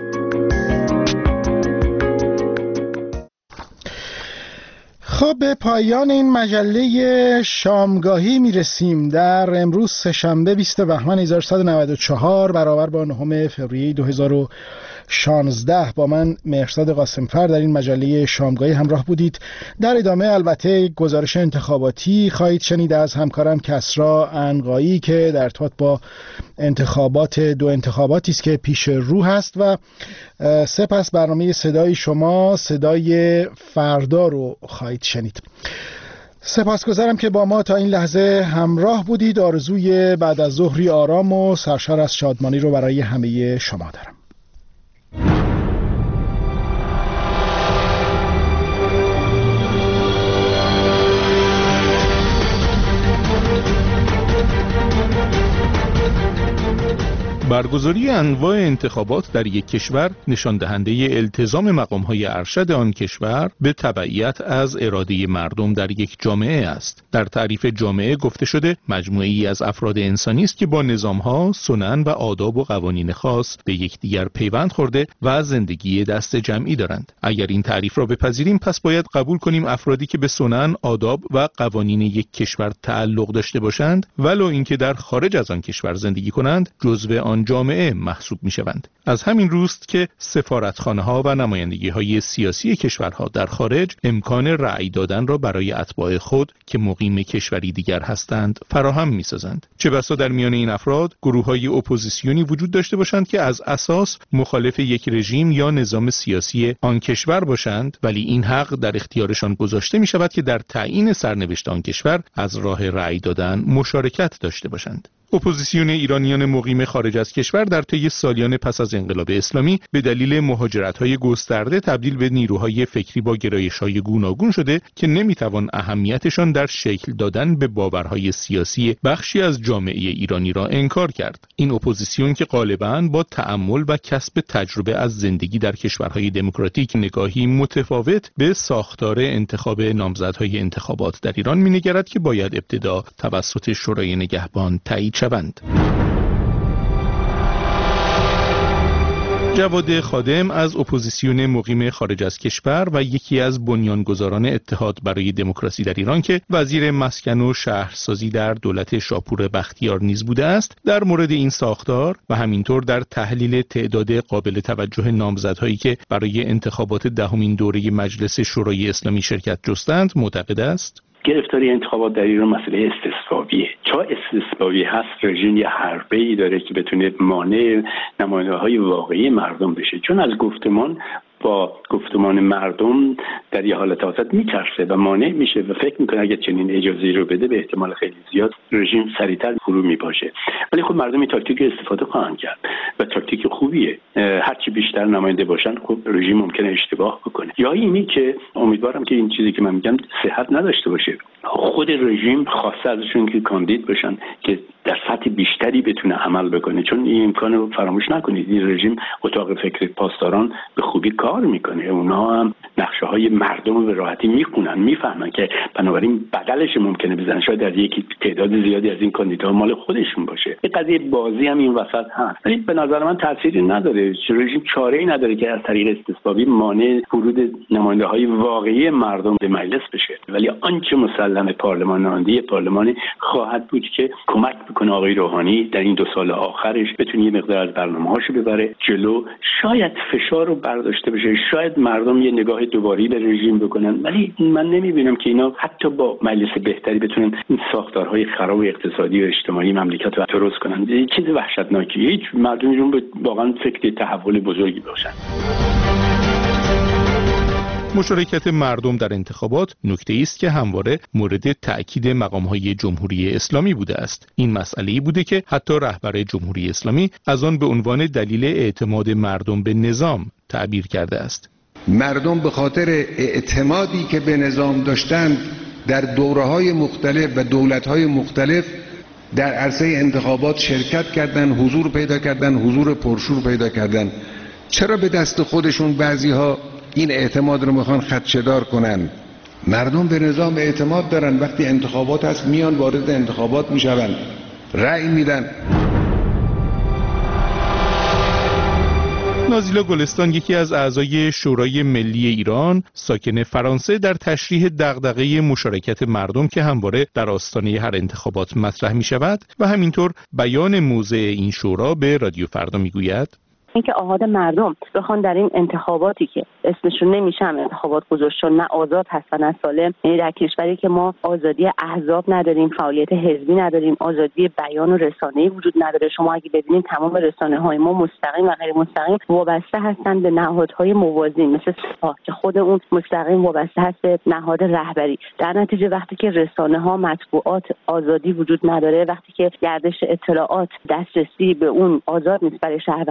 خب به پایان این مجله شامگاهی میرسیم. در امروز سه‌شنبه بیست بهمن هزار و سیصد و نود و چهار برابر با نهم فوریه دو هزار و شانزده با من مهرزاد قاسمفر در این مجله شامگاهی همراه بودید. در ادامه البته گزارش انتخاباتی خواهید شنید از همکارم کسرا عنقایی که در ارتباط با انتخابات دو انتخاباتی است که پیش رو هست و سپس برنامه صدای شما، صدای فردا رو خواهید شنید. سپاسگزارم که با ما تا این لحظه همراه بودید. آرزوی بعد از ظهری آرام و سرشار از شادمانی رو برای همه شما دارم. برگزاری انواع انتخابات در یک کشور نشان دهنده التزام مقام‌های ارشد آن کشور به تبعیت از اراده مردم در یک جامعه است. در تعریف جامعه گفته شده مجموعه‌ای از افراد انسانی است که با نظام‌ها، سنن و آداب و قوانین خاص به یکدیگر پیوند خورده و زندگی دست جمعی دارند. اگر این تعریف را بپذیریم پس باید قبول کنیم افرادی که به سنن، آداب و قوانین یک کشور تعلق داشته باشند ولو اینکه در خارج از آن کشور زندگی کنند جزو آن جامعه محسوب می‌شوند. از همین روست که سفارتخانه‌ها و نمایندگی‌های سیاسی کشورها در خارج امکان رأی دادن را برای اتباع خود که مقیم کشوری دیگر هستند فراهم می‌سازند. چه بسا در میان این افراد گروه‌های اپوزیسیونی وجود داشته باشند که از اساس مخالف یک رژیم یا نظام سیاسی آن کشور باشند، ولی این حق در اختیارشان گذاشته می‌شود که در تعیین سرنوشت آن کشور از راه رأی دادن مشارکت داشته باشند. اپوزیسیون ایرانیان مقیم خارج از کشور در طی سالیان پس از انقلاب اسلامی به دلیل مهاجرت‌های گسترده تبدیل به نیروهای فکری با گرایش‌های گوناگون شده که نمی‌توان اهمیتشان در شکل دادن به باورهای سیاسی بخشی از جامعه ایرانی را انکار کرد. این اپوزیسیون که غالباً با تأمل و کسب تجربه از زندگی در کشورهای دموکراتیک نگاهی متفاوت به ساختار انتخاب نامزدهای انتخابات در ایران می‌نگرد که باید ابتدا توسط شورای نگهبان تایید شوند. جواد خادم از اپوزیسیون مقیم خارج از کشور و یکی از بنیانگذاران اتحاد برای دموکراسی در ایران که وزیر مسکن و شهرسازی در دولت شاپور بختیار نیز بوده است، در مورد این ساختار و همینطور در تحلیل تعداد قابل توجه نامزدهایی که برای انتخابات دهمین دوره مجلس شورای اسلامی شرکت جستند معتقد است. گرفتاری انتخابات در ایران مسئله استثبابیه. چون استثبابی هست رژیم یه حربه‌ای داره که بتونه مانع نماینده‌های واقعی مردم بشه، چون از گفتمان با گفتمان مردم در یه حالت وسط میترسه و مانع میشه و فکر میکنه اگه چنین اجازه‌ای رو بده به احتمال خیلی زیاد رژیم سریعتر فرو میپاشه. ولی خب مردم این تاکتیک استفاده خواهند کرد و تاکتیک خوبیه. هرچی بیشتر نماینده باشن خب رژیم ممکنه اشتباه بکنه. یا اینی که امیدوارم که این چیزی که من میگم صحت نداشته باشه. خود رژیم خواسته ازشون که کاندید باشن که در سطح بیشتری بتونه عمل بکنه، چون این امکان رو فراموش نکنید این رژیم اتاق فکر پاسداران به خوبی کار میکنه. اونا هم نقشه های مردم رو به راحتی میخونن، میفهمن که بنابراین بدلش ممکنه بزنن. شاید در یک تعداد زیادی از این کاندیداها مال خودشون باشه. این قضیه بازی هم این وسط هست، ولی به نظر من تأثیری نداره. رژیم چاره‌ای نداره که از طریق استثبابی مانع ورود نماینده‌های واقعی مردم به مجلس بشه. ولی آنچه مسلم پارلمان نماینده پارلمانی خواهد بود که کمک بکنه آقای روحانی در این دو سال آخرش بتونه یه مقدار از برنامه‌هاشو ببره جلو، شاید فشار رو برداشته بشه، شاید مردم یه نگاه دوباری به رژیم بکنن. ولی من نمیبینم که اینا حتی با مجلس بهتری بتونن این ساختارهای خراب اقتصادی و اجتماعی مملکت رو درست کنن. یه چیز وحشتناکیه. هیچ مردمی رو واقعا فکر تحول بزرگی باشن. مشارکت مردم در انتخابات نکته‌ای است که همواره مورد تأکید مقام‌های جمهوری اسلامی بوده است. این مسئله‌ای بوده که حتی رهبر جمهوری اسلامی از آن به عنوان دلیل اعتماد مردم به نظام تعبیر کرده است. مردم به خاطر اعتمادی که به نظام داشتند در دوره‌های مختلف و دولت‌های مختلف در عرصه انتخابات شرکت کردند، حضور پیدا کردند، حضور پرشور پیدا کردند. چرا به دست خودشون بعضی‌ها این اعتماد رو میخوان خدشه‌دار کنن؟ مردم به نظام اعتماد دارن. وقتی انتخابات هست میان وارد انتخابات میشون، رأی میدن. نازیلا گلستان، یکی از اعضای شورای ملی ایران، ساکن فرانسه، در تشریح دغدغه مشارکت مردم که همواره در آستانه هر انتخابات مطرح میشود و همینطور بیان موضع این شورا به رادیو فردا میگوید: اینکه آحاد مردم بخوان در این انتخاباتی که اسمشون نمیشه انتخابات گذاشت نه آزاد هست و نه سالم، یعنی در کشوری که ما آزادی احزاب نداریم، فعالیت حزبی نداریم، آزادی بیان و رسانه‌ای وجود نداره. شما اگه ببینید تمام رسانه‌های ما مستقیم و غیر مستقیم وابسته هستن به نهادهای موازی مثل سپاه که خود اون مستقیم وابسته هست به نهاد رهبری. در نتیجه وقتی که رسانه‌ها، مطبوعات آزادی وجود نداره، وقتی که گردش اطلاعات دسترسی به اون آزاد نیست برای شهروندان ایران،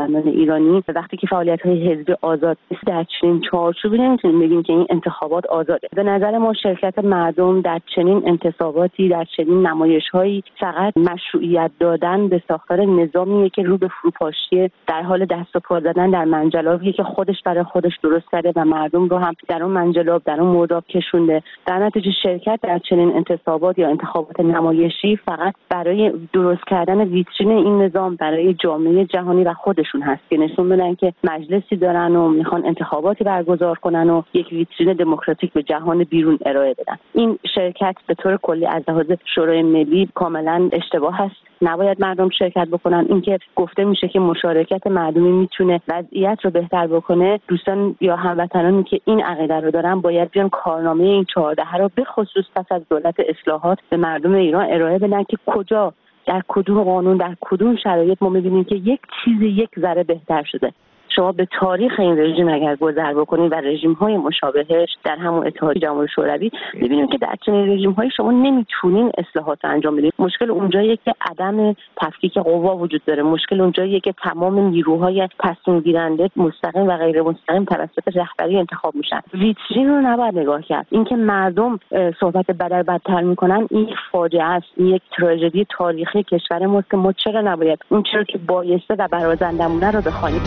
ایرانی وقتی که فعالیت‌های حزبی آزاد در چنین چارچوبی نمیتونیم بگیم که این انتخابات آزاده. به نظر ما شرکت مردم در چنین انتصاباتی، در چنین نمایش‌هایی فقط مشروعیت دادن به ساختار نظامیه که رو به فروپاشی در حال دست و پا زدن در منجلابی که خودش برای خودش درست کرده و مردم رو هم در اون منجلاب در اون مرداب کشونده. در نتیجه شرکت در چنین انتصابات یا انتخابات نمایشی فقط برای درست کردن ویترین این نظام برای جامعه جهانی و خودشون هست که نشون بدن که مجلسی دارن و میخوان انتخاباتی برگزار کنن و یک ویترین دموکراتیک به جهان بیرون ارائه بدن. این شرکت به طور کلی از لحاظ شورای ملی کاملا اشتباه است. نباید مردم شرکت بکنن. اینکه گفته میشه که مشارکت مردمی میتونه وضعیت رو بهتر بکنه، دوستان یا هموطنانی که این عقیده رو دارن باید بیان کارنامه این چهارده رو به خصوص پس از دولت اصلاحات به مردم ایران ارائه بدن که کجا در کدوم قانون در کدوم شرایط ما میبینیم که یک چیز یک ذره بهتر شده. شما به تاریخ این رژیم اگر گذر بکنید و رژیم‌های مشابهش در همون اتحادیه جماهیر شوروی می‌بینید که در چنین رژیم‌هایی شما نمیتونین اصلاحات انجام بدید. مشکل اونجاییه که عدم تفکیک قوا وجود داره. مشکل اونجاییه که تمام نیروهای تصمیم گیرنده مستقیم و غیر مستقیم توسط رهبری انتخاب میشن. ویترین رو نباید نگاه کرد. اینکه مردم صحبت بدتر بدتر میکنن این یک فاجعه است. این یک تراژدی تاریخی کشور ماست که ما چرا نباید اون چرا که بایسته و برازندمونه رو بخوانیم.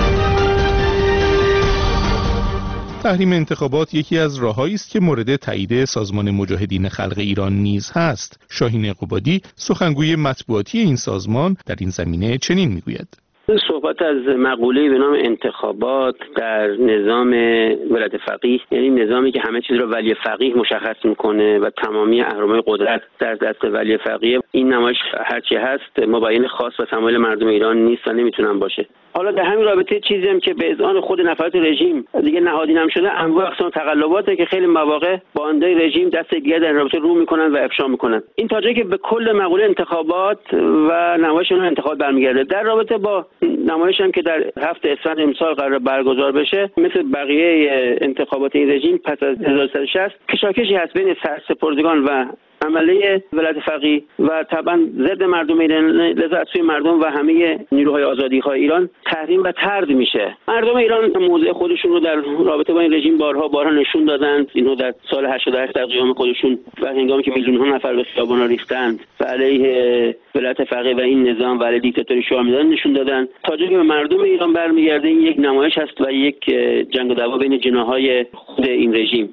تحریم انتخابات یکی از راههایی است که مورد تایید سازمان مجاهدین خلق ایران نیز هست. شاهین قبادی سخنگوی مطبوعاتی این سازمان در این زمینه چنین میگوید: صحبت از مقوله‌ای به نام انتخابات در نظام ولایت فقیه، یعنی نظامی که همه چیز را ولی فقیه مشخص میکنه و تمامی اهرم‌های قدرت در دست ولی فقیه. این نمایش هرچی هست مبین خاص و تمایل مردم ایران نیست و نمیتونن باشه. حالا در همین رابطه چیزی هم که به اذعان خود نفرات رژیم دیگه نهادی هم شده، انواع اقسام تقلباته که خیلی مواقع باندای رژیم دست دیگه در رابطه رو میکنن و افشا میکنن. این تا جایی که به کل مقوله انتخابات و نمایش اون انتخابات برمیگرده. در رابطه با نمایش هم که در هفته اسفند امسال قرار برگزار بشه، مثل بقیه انتخابات این رژیم پس از هزار و سیصد و شصت کشاکشی هست بین سرسپردگان و عمله ولایت فقیه و طبعا ضد مردم ایران، لذا سوی مردم و همه نیروهای آزادیخواه ایران تحریم و طرد میشه. مردم ایران موضع خودشون رو در رابطه با این رژیم بارها بارها نشون دادند. اینو در سال هشتاد و هشت در قیام خودشون و هنگامی که میلیون‌ها نفر به خیابان‌ها ریختند و علیه ولایت فقیه و این نظام و علیه دیکتاتوری شاه میدان نشون دادن. تا جایی که به مردم ایران برمیگرده این یک نمایش است و یک جنگ و دعوا بین جناح‌های خود این رژیم.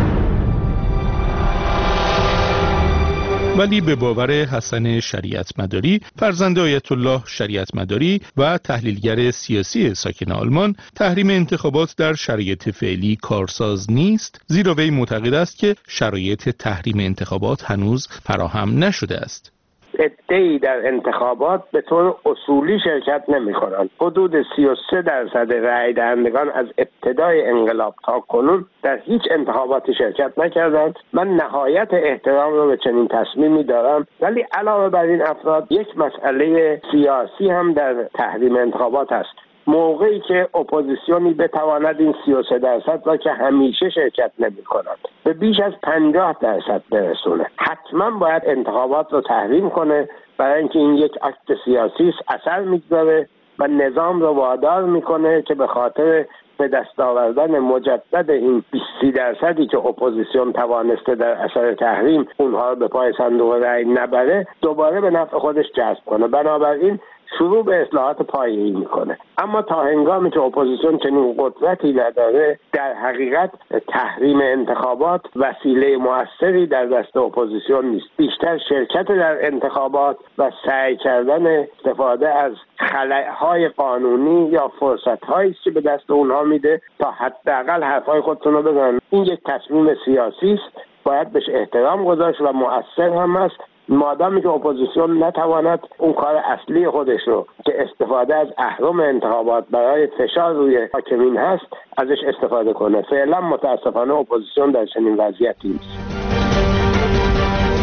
ولی به باور حسن شریعت مداری، فرزند آیت الله شریعت مداری و تحلیلگر سیاسی ساکن آلمان، تحریم انتخابات در شرایط فعلی کارساز نیست، زیرا وی معتقد است که شرایط تحریم انتخابات هنوز فراهم نشده است. عده‌ای در انتخابات به طور اصولی شرکت نمی‌کنند. حدود سی و سه درصد رأی دهندگان از ابتدای انقلاب تا کنون در هیچ انتخاباتی شرکت نکردند. من نهایت احترام رو به چنین تصمیمی دارم، ولی علاوه بر این افراد یک مسئله سیاسی هم در تحریم انتخابات است. موقعی که اپوزیسیونی بتواند این سی و سه درصد را که همیشه شرکت نمی کند به بیش از پنجاه درصد برسونه، حتما باید انتخابات رو تحریم کنه، برای اینکه این یک اکت سیاسی است، اثر میگذاره و نظام رو وادار میکنه که به خاطر به دست آوردن مجدد این بیست درصدی که اپوزیسیون توانسته در اثر تحریم اونها رو به پای صندوق رأی نبره، دوباره به نفع خودش جذب کنه. بنابراین شروع به اصلاحات پایه‌ای میکنه. اما تا هنگامی که اپوزیسیون چنین قدرتی نداره، در حقیقت تحریم انتخابات وسیله موثری در دست اپوزیسیون نیست. بیشتر شرکت در انتخابات و سعی کردن استفاده از خلأهای قانونی یا فرصت‌هایی که به دست اونها میده تا حداقل حرفای خودتون رو بزنن. این یک تصمیم سیاسی است، باید بهش احترام گذاشت و مؤثر هم است. مادامی که اپوزیسیون نتواند اون کار اصلی خودش رو که استفاده از اهرم انتخابات برای فشار روی حاکمین هست ازش استفاده کنه. فعلا متاسفانه اپوزیسیون در چنین وضعیتی نیست.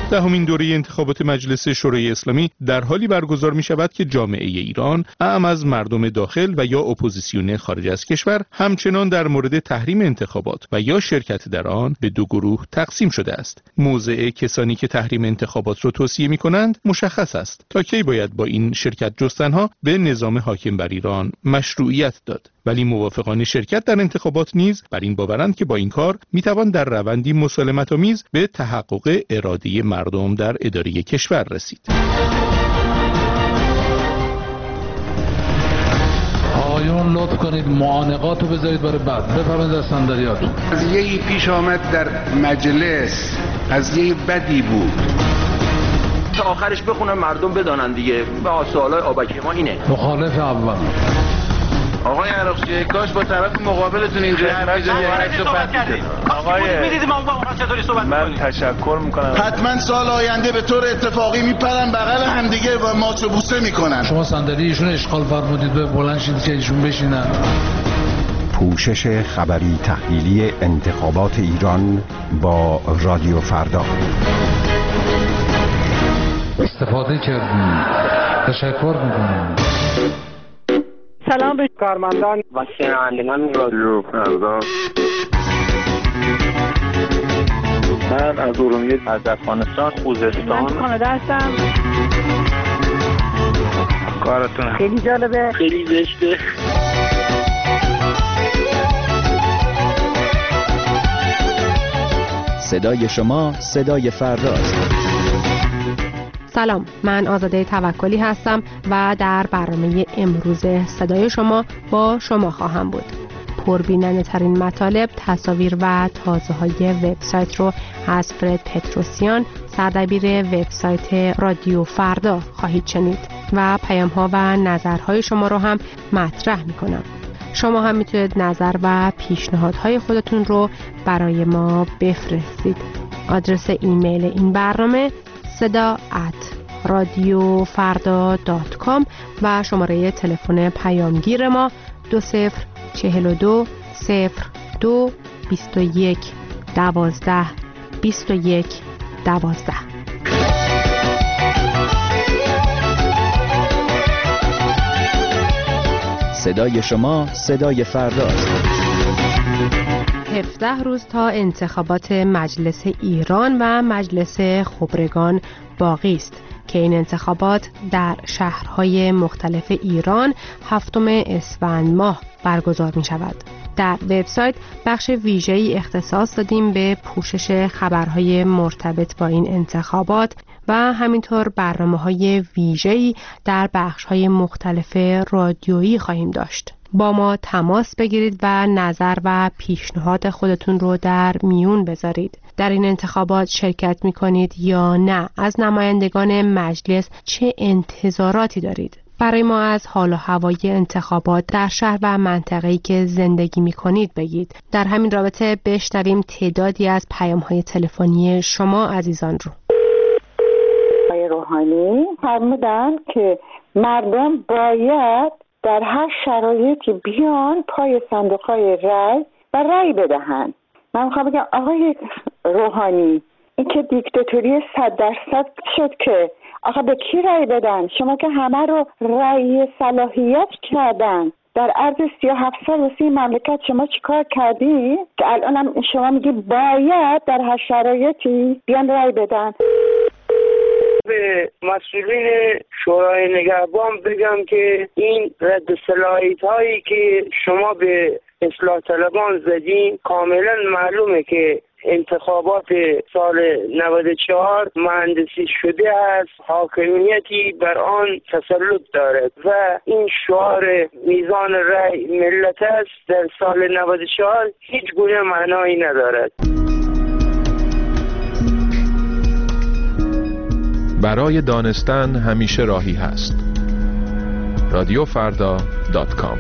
دهمین دوره انتخابات مجلس شورای اسلامی در حالی برگزار می شود که جامعه ایران اعم از مردم داخل و یا اپوزیسیون خارج از کشور همچنان در مورد تحریم انتخابات و یا شرکت در آن به دو گروه تقسیم شده است. موضع کسانی که تحریم انتخابات را توصیه می کنند مشخص است. تا کی باید با این شرکت جستنها به نظام حاکم بر ایران مشروعیت داد. ولی موافقان شرکت در انتخابات نیز بر این باورند که با این کار میتوان در روندی مسالمت‌آمیز به تحقق اراده مردم در اداره کشور رسید. آقایون لطف کنید معانقات رو بذارید برای بعد. بفرمایید از صندلیاتون. قضیه‌ای پیش آمد در مجلس، قضیه بدی بود. تا آخرش بخونن مردم بدانن دیگه. به سوالای آبکی ما اینه. مخالف اول. آقای عراقچی کاش با طرف مقابلتون اینجا حرف بزنید. آقای می‌دیدیم ما چطوری صحبت من تشکر می‌کنم. حتما سال آینده به طور اتفاقی میپرن بغل همدیگه و ماچ و بوسه میکنن. شما صندلی ایشون اشغال فرمودید به بلند شید که ایشون بشینن. پوشش خبری تحلیلی انتخابات ایران با رادیو فردا. استفاده کردیم. تشکر می‌کنم. سلام به کارمندان و شنوندگان رادیو فردا. من از ارومیه، از افغانستان، خوزستان. من کانادا هستم. کارتون خیلی جالبه. خیلی زشته. صدای شما صدای فرداست. سلام، من آزاده توکلی هستم و در برنامه امروز صدای شما با شما خواهم بود. پربیننده ترین مطالب، تصاویر و تازه های وبسایت رو از فرد پتروسیان، سردبیر وبسایت رادیو فردا خواهید شنید و پیام ها و نظرهای شما رو هم مطرح می کنم. شما هم میتونید نظر و پیشنهادهای خودتون رو برای ما بفرستید. آدرس ایمیل این برنامه صدا ات رادیو فردا دات کام و شماره تلفن پیامگیر ما دو صفر چهل و دو صفر دو بیست و یک دوازده بیست و یک دوازده. صدای شما صدای فرداست. هفده روز تا انتخابات مجلس ایران و مجلس خبرگان باقی است که این انتخابات در شهرهای مختلف ایران هفتم اسفند ماه برگزار می شود. در وبسایت بخش ویژه‌ای اختصاص دادیم به پوشش خبرهای مرتبط با این انتخابات و همینطور برنامه‌های ویژه‌ای در بخش‌های مختلف رادیویی خواهیم داشت. با ما تماس بگیرید و نظر و پیشنهاد خودتون رو در میون بذارید. در این انتخابات شرکت می کنید یا نه؟ از نمایندگان مجلس چه انتظاراتی دارید؟ برای ما از حال و هوای انتخابات در شهر و منطقه‌ای که زندگی می کنید بگید. در همین رابطه بشنویم تعدادی از پیام‌های تلفنی شما عزیزان رو. آقای روحانی فرمودن که مردم باید در هر شرایطی بیان پای صندوق‌های رای و رای بدهند. من میخوام بگم آقای روحانی این که دیکتاتوری صد درصد شد که آقا به کی رای بدن؟ شما که همه رو رای صلاحیت کردن. در عرض سی و هفت سال واسه مملکت شما چیکار کردی که الان هم شما میگی باید در هر شرایطی بیان رای بدن؟ به مسئولین شورای نگهبان بگم که این رد صلاحیت هایی که شما به اصلاح طلبان زدین کاملا معلومه که انتخابات سال نود و چهار مهندسی شده است، حاکمیتی بر آن تسلط دارد و این شعار میزان رأی ملت است در سال نود و چهار هیچ گونه معنایی ندارد. برای دانستن همیشه راهی هست. رادیو فردا دات کام.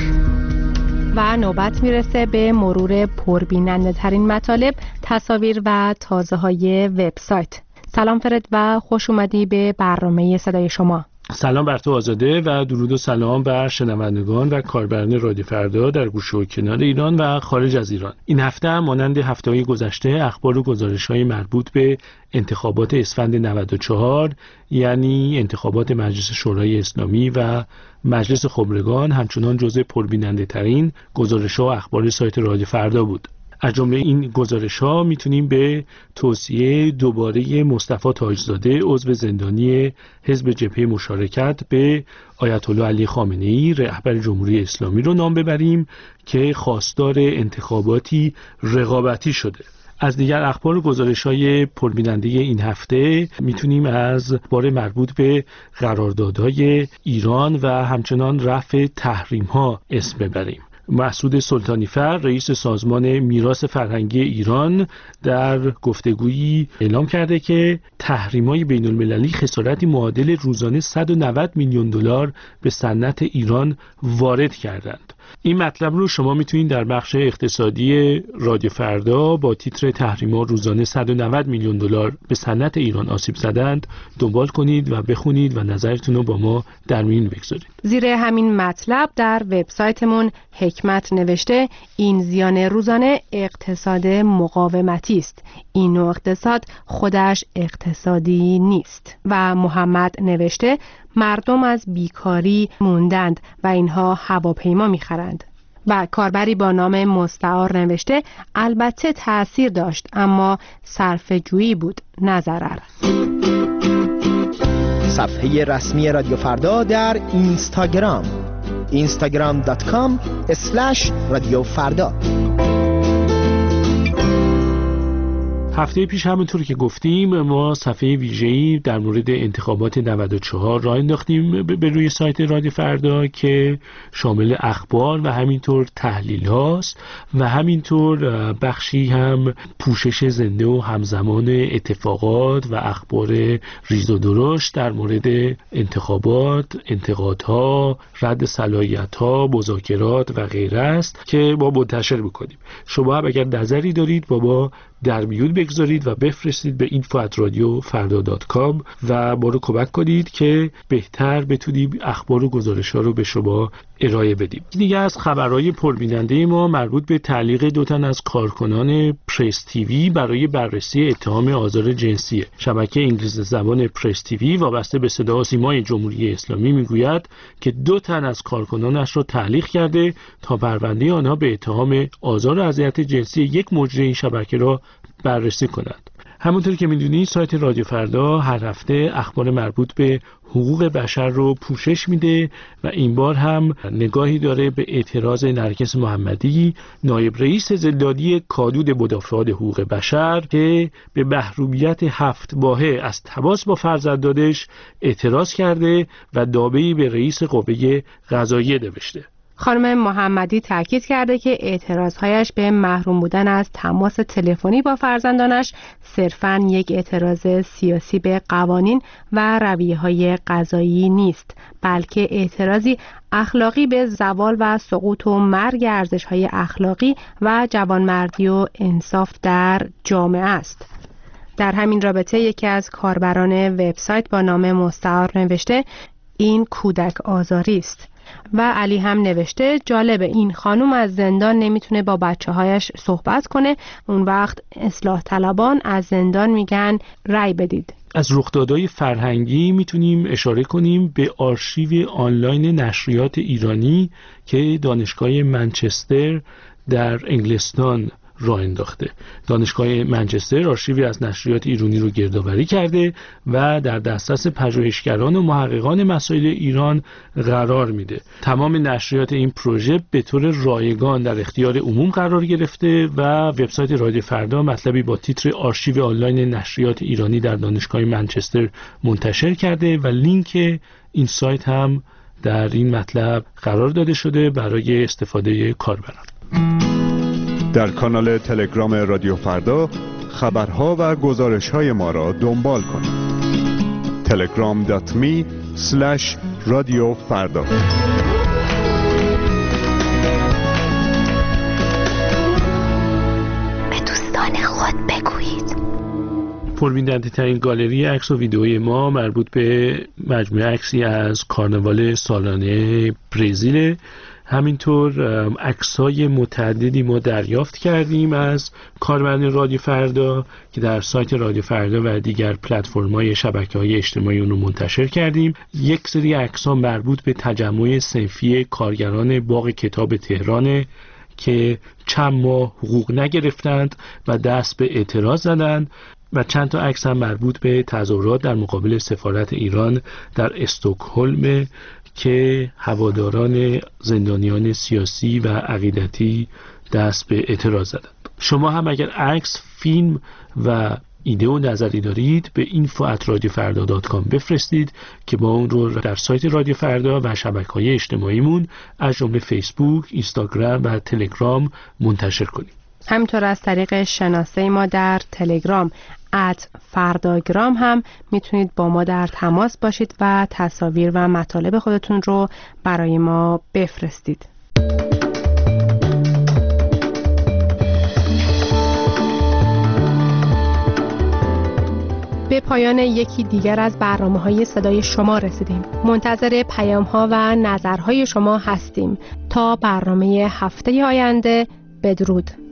و نوبت میرسه به مرور پربیننده ترین مطالب، تصاویر و تازه های وبسایت. سلام فرد و خوش اومدی به برنامه صدای شما. سلام بر تو آزاده و درود و سلام بر شنوندگان و کاربران رادیو فردا در گوشه و کنار ایران و خارج از ایران. این هفته هم مانند هفته‌های گذشته اخبار و گزارش‌های مربوط به انتخابات اسفند نود و چهار، یعنی انتخابات مجلس شورای اسلامی و مجلس خبرگان، همچنان جزء پربیننده ترین گزارش‌ها و اخبار سایت رادیو فردا بود. از جمله این گزارش‌ها میتونیم به توصیه دوباره مصطفی تاجزاده عضو زندانی حزب جبهه مشارکت به آیت الله علی خامنه‌ای رهبر جمهوری اسلامی رو نام ببریم که خواستار انتخاباتی رقابتی شده. از دیگر اخبار و گزارش‌های پربیننده این هفته میتونیم از اخبار مربوط به قراردادهای ایران و همچنان رفع تحریم‌ها اسم ببریم. مسعود سلطانی‌فر رئیس سازمان میراث فرهنگی ایران در گفتگویی اعلام کرده که تحریم‌های بین‌المللی خسارتی معادل روزانه صد و نود میلیون دلار به صنعت ایران وارد کردند. این مطلب رو شما میتونید در بخش اقتصادی رادیو فردا با تیتر تحریم‌ها روزانه صد و نود میلیون دلار به صنعت ایران آسیب زدند دنبال کنید و بخونید و نظرتون رو با ما در میون بگذارید. زیر همین مطلب در وبسایتمون حکمت نوشته این زیان روزانه اقتصاد مقاومتی است. این نوع اقتصاد خودش اقتصادی نیست. و محمد نوشته مردم از بیکاری موندند و اینها هواپیما می‌خرند. و کاربری با نام مستعار نوشته البته تأثیر داشت اما صرفه‌جویی بود نه ضرر. صفحه رسمی رادیو فردا در اینستاگرام اینستاگرام دات کام اسلش رادیو فردا. هفته پیش همونطور که گفتیم ما صفحه ویژه‌ای در مورد انتخابات نود و چهار راه انداختیم به روی سایت رادیو فردا که شامل اخبار و همینطور تحلیل هاست و همینطور بخشی هم پوشش زنده و همزمان اتفاقات و اخبار ریز و درشت در مورد انتخابات، انتقادها، رد صلاحیت‌ها، مذاکرات و غیره است که با منتشر بکنیم. شما هم اگر نظری دارید با ما در میون بگذارید و بفرستید به اینفو ات رادیو فردا دات کام و ما رو کمک کنید که بهتر بتونیم اخبار و گزارش‌ها رو به شما ارائه بدیم. دیگه از خبرهای پربیننده ما مربوط به تعلیق دو تن از کارکنان پرس تیوی برای بررسی اتهام آزار جنسیه. شبکه انگلیسی زبان پرس تیوی وابسته به صدا و سیمای جمهوری اسلامی میگوید که دو تن از کارکنانش را تعلیق کرده تا پرونده آنها به اتهام آزار و اذیت جنسی یک مجری این شبکه را بررسی کنند. همونطور که میدونید سایت رادیو فردا هر هفته اخبار مربوط به حقوق بشر رو پوشش میده و این بار هم نگاهی داره به اعتراض نرگس محمدی نایب رئیس زندانی کادود مدافعان حقوق بشر که به محرومیت هفت ماهه از تماس با فرزندانش اعتراض کرده و داویی به رئیس قوه قضاییه نوشته. خانم محمدی تاکید کرده که اعتراضهایش به محروم بودن از تماس تلفنی با فرزندانش صرفاً یک اعتراض سیاسی به قوانین و رویه‌های قضایی نیست، بلکه اعتراضی اخلاقی به زوال و سقوط و مرگ ارزش‌های اخلاقی و جوانمردی و انصاف در جامعه است. در همین رابطه یکی از کاربران وبسایت با نام مستعار نوشته این کودک آزاری است. و علی هم نوشته جالبه این خانوم از زندان نمیتونه با بچه هایش صحبت کنه، اون وقت اصلاح طلبان از زندان میگن رای بدید. از رخدادهای فرهنگی میتونیم اشاره کنیم به آرشیو آنلاین نشریات ایرانی که دانشگاه منچستر در انگلستان راه انداخته. دانشگاه منچستر آرشیوی از نشریات ایرانی رو گردآوری کرده و در دسترس پژوهشگران و محققان مسائل ایران قرار میده. تمام نشریات این پروژه به طور رایگان در اختیار عموم قرار گرفته و وبسایت رادیو فردا مطلبی با تیتر آرشیو آنلاین نشریات ایرانی در دانشگاه منچستر منتشر کرده و لینک این سایت هم در این مطلب قرار داده شده برای استفاده کاربران. در کانال تلگرام رادیو فردا خبرها و گزارش‌های ما را دنبال کنید. تلگرام دات می اسلش رادیو فردا. به دوستان خود بگویید. پربیننده ترین گالری عکس و ویدئوی ما مربوط به مجموعه عکسی از کارناوال سالانه برزیل. همینطور عکس‌های متعددی ما دریافت کردیم از کاربران رادیو فردا که در سایت رادیو فردا و دیگر پلتفرم‌های شبکه‌های اجتماعی اون رو منتشر کردیم. یک سری عکس‌ها مربوط به تجمع صنفی کارگران باغ کتاب تهران که چند ماه حقوق نگرفتند و دست به اعتراض زدند و چند تا عکس هم مربوط به تظاهرات در مقابل سفارت ایران در استکهلم که هواداران زندانیان سیاسی و عقیدتی دست به اعتراض زدند. شما هم اگر عکس، فیلم و ایده و نظری دارید به اینفو ات رادیو فردا دات کام بفرستید که ما اون رو در سایت رادیو فردا و شبکه‌های اجتماعیمون از جمله فیسبوک، اینستاگرام و تلگرام منتشر کنیم. همینطور از طریق شناسه ما در تلگرام ات فرداگرام هم میتونید با ما در تماس باشید و تصاویر و مطالب خودتون رو برای ما بفرستید. به پایان یکی دیگر از برنامه‌های صدای شما رسیدیم. منتظر پیام‌ها و نظرهای شما هستیم. تا برنامه هفته آینده، بدرود.